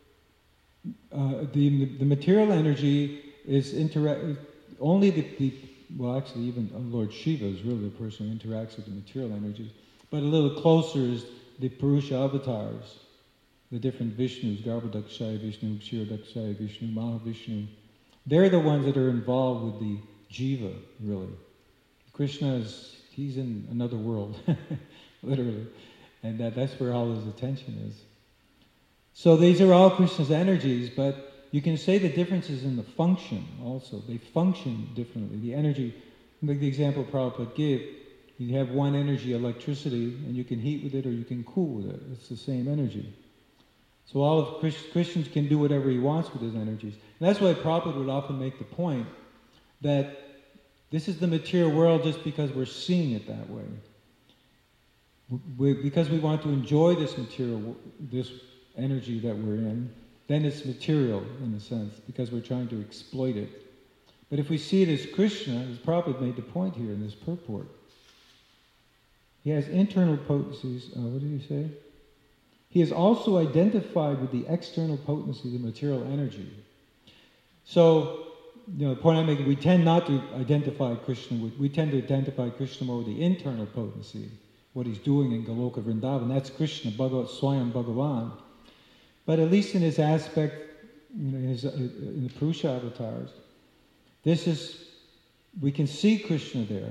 uh, the the material energy is interact only the, the well actually even Lord Shiva is really the person who interacts with the material energy, but a little closer is the Purusha avatars, the different Vishnus, Garbhodakshaya Vishnu, Kshirodakshaya Vishnu, Mahavishnu. They're the ones that are involved with the jiva, really. Krishna is, he's in another world, literally. And that, that's where all his attention is. So these are all Krishna's energies, but you can say the difference is in the function also. They function differently. The energy, like the example Prabhupada gave, you have one energy, electricity, and you can heat with it or you can cool with it. It's the same energy. So all of Christ, Christians can do whatever he wants with his energies. And that's why Prabhupada would often make the point that this is the material world just because we're seeing it that way. We, because we want to enjoy this material, this energy that we're in, then it's material in a sense, because we're trying to exploit it. But if we see it as Krishna, as Prabhupada made the point here in this purport, he has internal potencies. Uh, what did he say? He is also identified with the external potency, the material energy. So, you know, the point I'm making, we tend not to identify Krishna with, we tend to identify Krishna more with the internal potency, what he's doing in Goloka Vrindavan. That's Krishna, Bhagavat Swayam Bhagavan. But at least in his aspect, you know, in, his, in the Purusha avatars, this is, we can see Krishna there.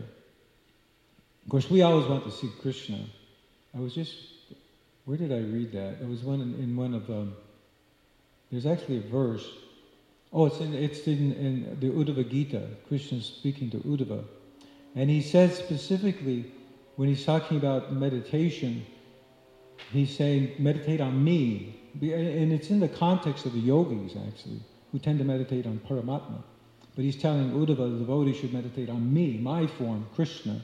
Of course, we always want to see Krishna. I was just, where did I read that? It was one in, in one of, um, there's actually a verse. Oh, it's in it's in, in the Uddhava Gita. Krishna speaking to Uddhava. And he says specifically, when he's talking about meditation, he's saying, meditate on me. And it's in the context of the yogis, actually, who tend to meditate on Paramatma. But he's telling Uddhava, the devotee should meditate on me, my form, Krishna.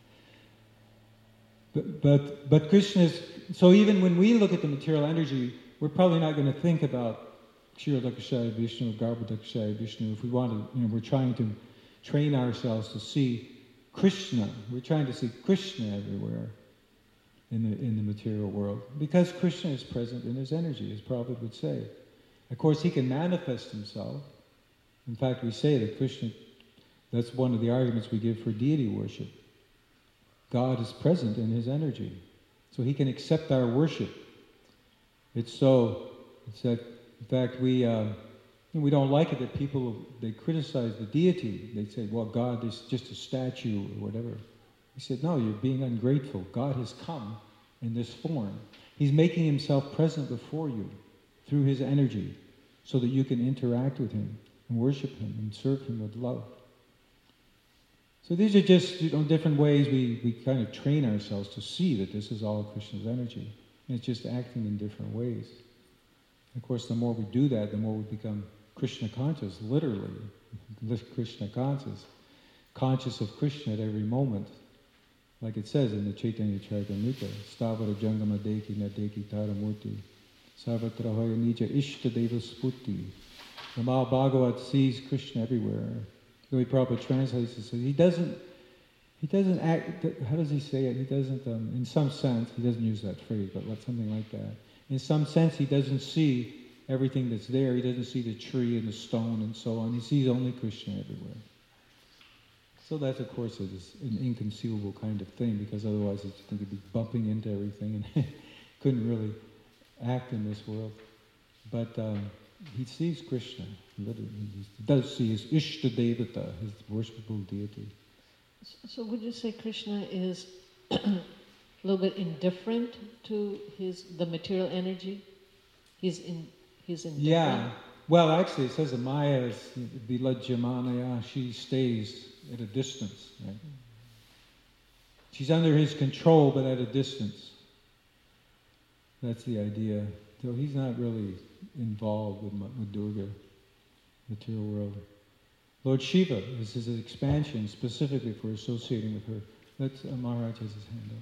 But, but, but Krishna is, so even when we look at the material energy, we're probably not going to think about Kshirodakshaya Vishnu or Garbhodakshaya Vishnu. If we want to, you know, we're trying to train ourselves to see Krishna. We're trying to see Krishna everywhere in the in the material world. Because Krishna is present in his energy, as Prabhupada would say. Of course, he can manifest himself. In fact, we say that Krishna, that's one of the arguments we give for deity worship. God is present in his energy. So he can accept our worship. It's so, it's that, in fact, we uh, we don't like it that people, they criticize the deity. They say, well, God is just a statue or whatever. He said, no, you're being ungrateful. God has come in this form. He's making himself present before you through his energy so that you can interact with him and worship him and serve him with love. So these are just, you know, different ways we, we kind of train ourselves to see that this is all Krishna's energy. And it's just acting in different ways. Of course, the more we do that, the more we become Krishna conscious, literally. Krishna conscious. Conscious of Krishna at every moment. Like it says in the Chaitanya Charitamrita, Stavara Jangama Deki Na Deki Taramurti, Sarvatrahoya Nija Ishta Deva Sputi. The Mahabhagavat sees Krishna everywhere. The way Prabhupada translates it, says he doesn't, he doesn't act, how does he say it? He doesn't, um, in some sense, he doesn't use that phrase, but like something like that. In some sense, he doesn't see everything that's there. He doesn't see the tree and the stone and so on. He sees only Krishna everywhere. So that's, of course, it is an inconceivable kind of thing, because otherwise it's going to be bumping into everything and couldn't really act in this world. But um, he sees Krishna. Literally, he does see his Ishta Devata, his worshipable deity. So would you say Krishna is a little bit indifferent to his the material energy? He's in he's indifferent. Yeah. Well, actually, it says that Maya is Vilajyamanaya. She stays at a distance. Right? She's under his control, but at a distance. That's the idea. So he's not really involved with, with Durga, material world. Lord Shiva is his expansion specifically for associating with her. Let's, uh, Maharaj has his hand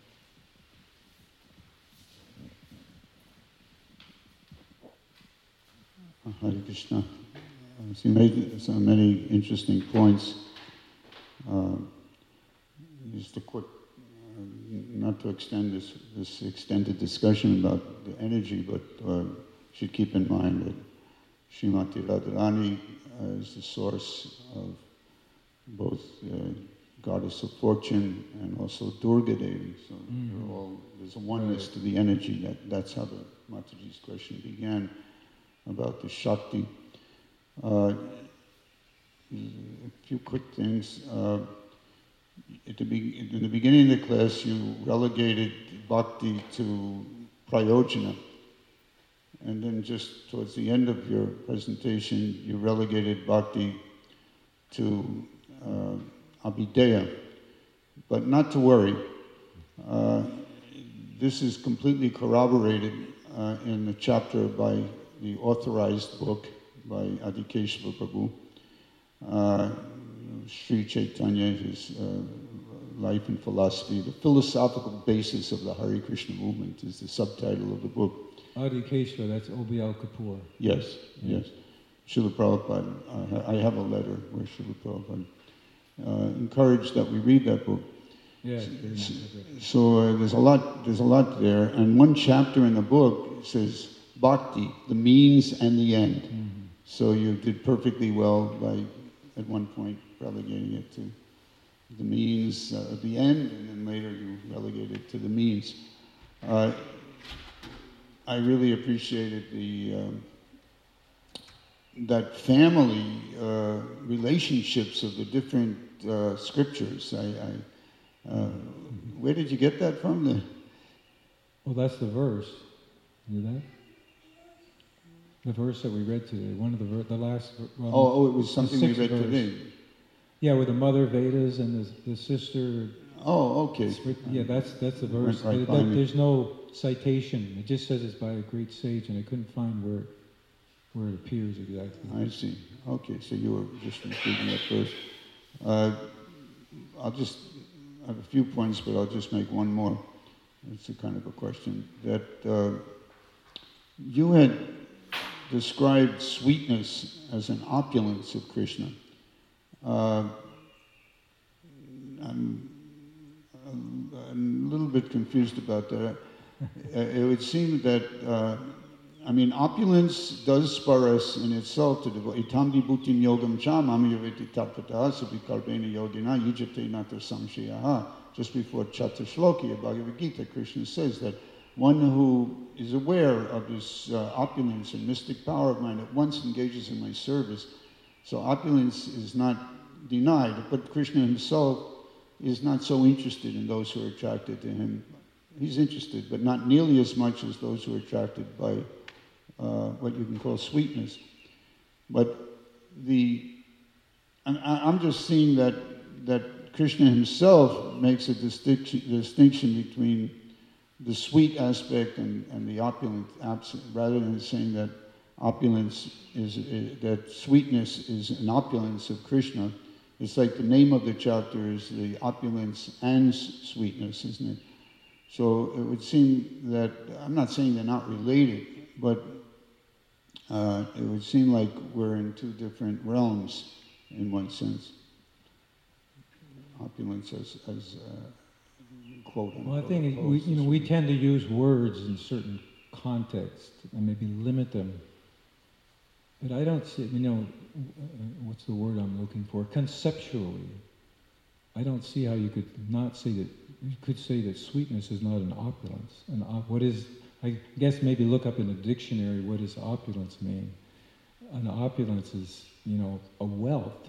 up. Hare Krishna. Uh, so you made so many interesting points. Uh, just a quick, uh, not to extend this, this extended discussion about the energy, but uh, should keep in mind that Srimati Radharani uh, is the source of both uh, goddess of fortune and also Durga Devi. So mm-hmm. they're all, there's a oneness right. to the energy. That, that's how the Mataji's question began about the Shakti. Uh, a few quick things. Uh, at the be- in the beginning of the class, you relegated bhakti to prayojana. And then just towards the end of your presentation, you relegated bhakti to uh, abhideya. But not to worry. Uh, this is completely corroborated uh, in the chapter by the authorized book by Adhikeshava Prabhu, uh, Sri Chaitanya, his uh, life and philosophy. The philosophical basis of the Hare Krishna movement is the subtitle of the book. Adhikeshava, that's O B L Kapoor. Yes, yes. Srila Prabhupada, uh, I have a letter where Srila Prabhupada uh, encouraged that we read that book. Yeah, so so uh, there's a lot. There's a lot there, and one chapter in the book says bhakti, the means and the end. Mm-hmm. So you did perfectly well by, at one point, relegating it to the means uh, at the end, and then later you relegated it to the means. Uh, I really appreciated the um, that family uh, relationships of the different uh, scriptures. I, I uh, where did you get that from? The well, that's the verse. You know that? The verse that we read today, one of the ver- the last. Well, oh, oh, it was something we read verse. today. Yeah, with the mother Vedas and the, the sister. Oh, okay. Yeah, that's that's the verse. Right, but that, there's no citation. It just says it's by a great sage, and I couldn't find where where it appears exactly. I see. Okay, so you were just reading that verse. Uh, I'll just I have a few points, but I'll just make one more. It's a kind of a question that uh, you had described sweetness as an opulence of Krishna. Uh, I'm, I'm a little bit confused about that. It would seem that, uh, I mean, opulence does spur us in itself to devote. Itam vibhutim yogam cha mamyaveti tatpataha subhikarvena yogina yujate nata samshayaha. Just before Chatur Shloki of Bhagavad Gita, Krishna says that one who is aware of this uh, opulence and mystic power of mine at once engages in my service. So opulence is not denied, but Krishna himself is not so interested in those who are attracted to him. He's interested, but not nearly as much as those who are attracted by uh, what you can call sweetness. But the, I, I'm just seeing that that Krishna himself makes a distinction, distinction between the sweet aspect and, and the opulent absent, rather than saying that opulence is, is, that sweetness is an opulence of Krishna. It's like the name of the chapter is the opulence and sweetness, isn't it? So it would seem that, I'm not saying they're not related, but uh, it would seem like we're in two different realms in one sense. Opulence as, as uh, quote unquote. Well, I think we, you know, we tend to use words in certain contexts and maybe limit them. But I don't see, you know, what's the word I'm looking for? Conceptually. I don't see how you could not say that, you could say that sweetness is not an opulence. An op, what is, I guess maybe look up in the dictionary, what does opulence mean? An opulence is, you know, a wealth.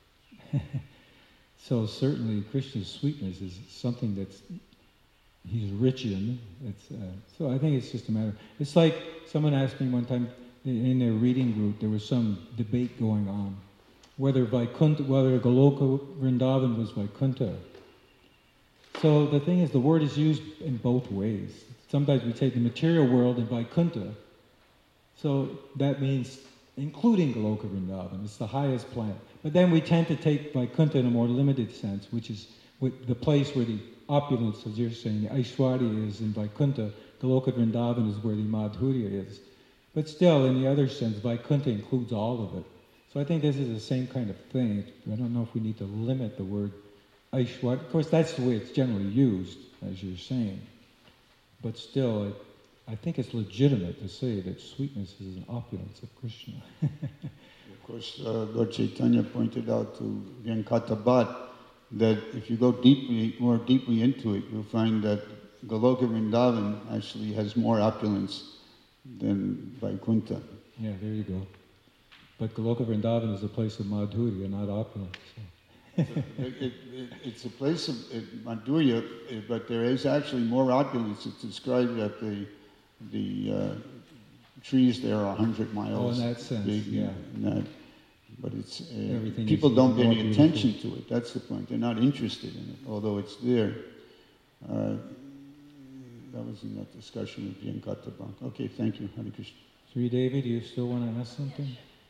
So certainly Krishna's sweetness is something that's, he's rich in. It's, uh, so I think it's just a matter, it's like someone asked me one time, in their reading group, there was some debate going on, whether Vaikuntha, whether Goloka Vrindavan was Vaikuntha. So the thing is, the word is used in both ways. Sometimes we take the material world and Vaikuntha. So that means including Goloka Vrindavan. It's the highest planet. But then we tend to take Vaikuntha in a more limited sense, which is with the place where the opulence, as you're saying, the Aishwarya is in Vaikuntha. Goloka Vrindavan is where the Madhurya is. But still, in the other sense, Vaikuntha includes all of it. So I think this is the same kind of thing. I don't know if we need to limit the word Aishwarya. Of course, that's the way it's generally used, as you're saying. But still, it, I think it's legitimate to say that sweetness is an opulence of Krishna. Of course, uh, Lord Chaitanya pointed out to Venkata Bhatt that if you go deeply, more deeply into it, you'll find that Goloka Vrindavan actually has more opulence than Vaikuntha. Yeah, there you go. But Goloka Vrindavan is a place of Madhurya, not opulence. So. So it, it, it, it's a place of it, Madhurya, it, but there is actually more opulence. It's described that the the uh, trees there are a hundred miles oh, in that sense, big. Yeah. And that, but it's uh, Everything people is don't pay any beautiful. attention to it. That's the point. They're not interested in it, although it's there. Uh, that was in that discussion with Venkata Bank. Okay, thank you, Hare Krishna. Sri Devi, do you still want to ask something?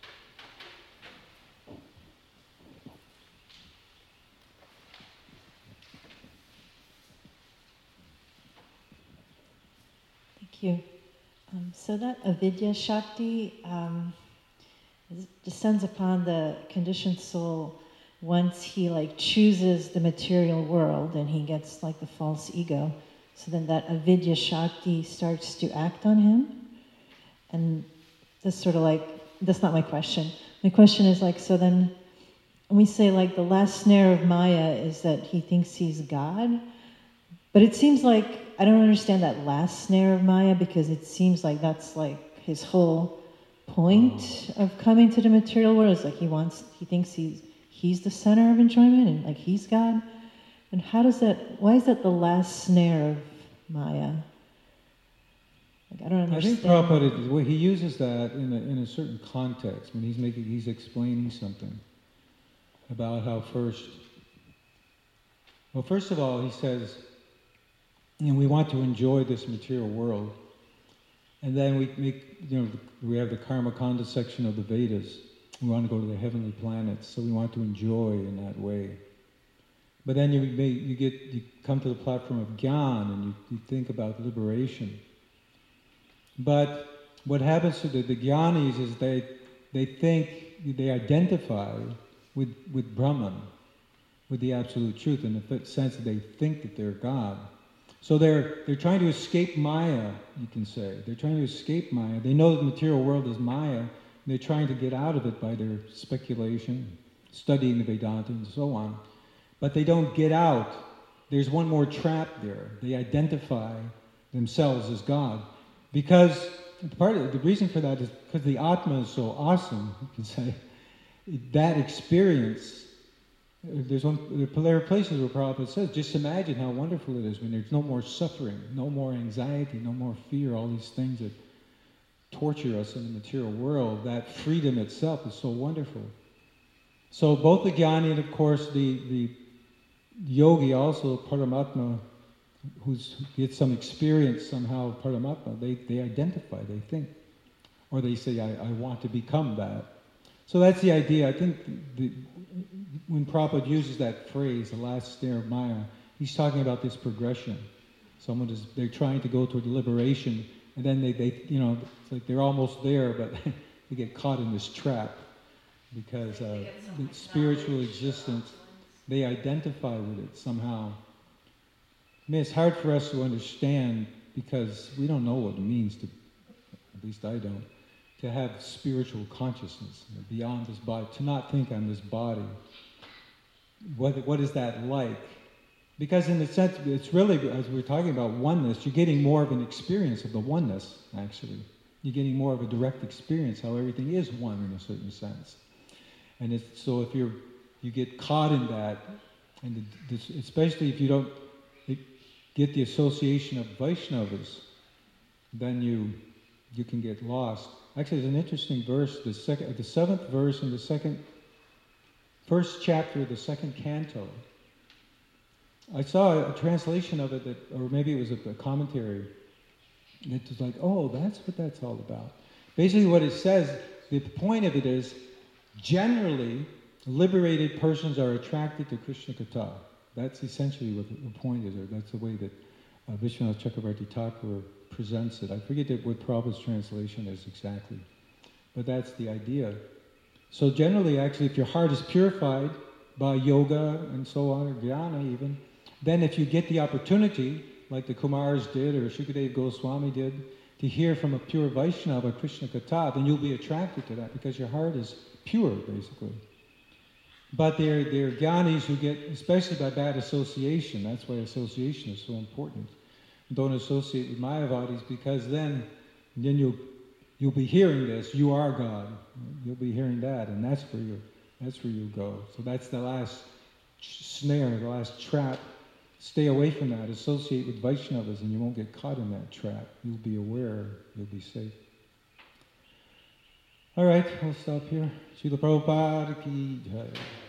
Thank you. Um, so that avidya shakti um, descends upon the conditioned soul once he like chooses the material world and he gets like the false ego. So then that avidya shakti starts to act on him. And that's sort of like, that's not my question. My question is like, so then when we say like the last snare of Maya is that he thinks he's God, but it seems like, I don't understand that last snare of Maya because it seems like that's like his whole point of coming to the material world. It's like he wants, he thinks he's, he's the center of enjoyment and like he's God. And how does that, why is that the last snare of Maya? Like, I don't understand. I think Prabhupada, well, he uses that in a, in a certain context when he's making, he's explaining something about how first, well, first of all, he says, you know, we want to enjoy this material world, and then we make, you know, we have the Karma Kanda section of the Vedas. We want to go to the heavenly planets, so we want to enjoy in that way. But then you may, you get you come to the platform of Gyan, and you, you think about liberation. But what happens to the, the Gyanis is they they think, they identify with with Brahman, with the absolute truth, in the sense that they think that they're God. So they're they're trying to escape Maya, you can say. They're trying to escape Maya. They know the material world is Maya. And they're trying to get out of it by their speculation, studying the Vedanta and so on. But they don't get out. There's one more trap there. They identify themselves as God. Because part of the reason for that is because the Atma is so awesome, you can say. That experience, there's one, there are places where Prabhupada says, just imagine how wonderful it is when there's no more suffering, no more anxiety, no more fear, all these things that torture us in the material world. That freedom itself is so wonderful. So both the Jnani and of course the, the yogi, also Paramatma, who's, who gets some experience somehow of Paramatma, they, they identify, they think. Or they say, I, I want to become that. So that's the idea. I think the, when Prabhupada uses that phrase, the last snare of Maya, he's talking about this progression. Someone is, they're trying to go toward liberation, and then they, they you know, it's like they're almost there, but they get caught in this trap because uh, the spiritual existence, they identify with it somehow. I mean, it's hard for us to understand because we don't know what it means to, at least I don't, to have spiritual consciousness, you know, beyond this body, to not think I'm this body. what what is that like? Because in the sense, it's really, as we're talking about oneness, you're getting more of an experience of the oneness, actually. You're getting more of a direct experience how everything is one in a certain sense. And it's, so if you're, you get caught in that, and this, especially if you don't get the association of Vaishnavas, then you you can get lost. Actually, there's an interesting verse, the second, the seventh verse in the second, first chapter of the second canto. I saw a translation of it, that, or maybe it was a, a commentary. And it was like, oh, that's what that's all about. Basically, what it says, the point of it is, generally, liberated persons are attracted to Krishna Katha. That's essentially what the point is, or that's the way that uh, Vishwanath Chakravarti Thakur presents it. I forget what Prabhupada's translation is exactly, but that's the idea. So generally, actually, if your heart is purified by yoga and so on, or jnana even, then if you get the opportunity, like the Kumars did, or Shukadeva Goswami did, to hear from a pure Vaishnava, Krishna Katha, then you'll be attracted to that because your heart is pure, basically. But they're, they're jnanis who get, especially by bad association, that's why association is so important. Don't associate with Mayavadis, because then, then you'll, you'll be hearing this, you are God. You'll be hearing that, and that's where you that's where you go. So that's the last snare, the last trap. Stay away from that. Associate with Vaishnavas, and you won't get caught in that trap. You'll be aware, you'll be safe. All right, we'll stop here. Srila Prabhupada ki jai.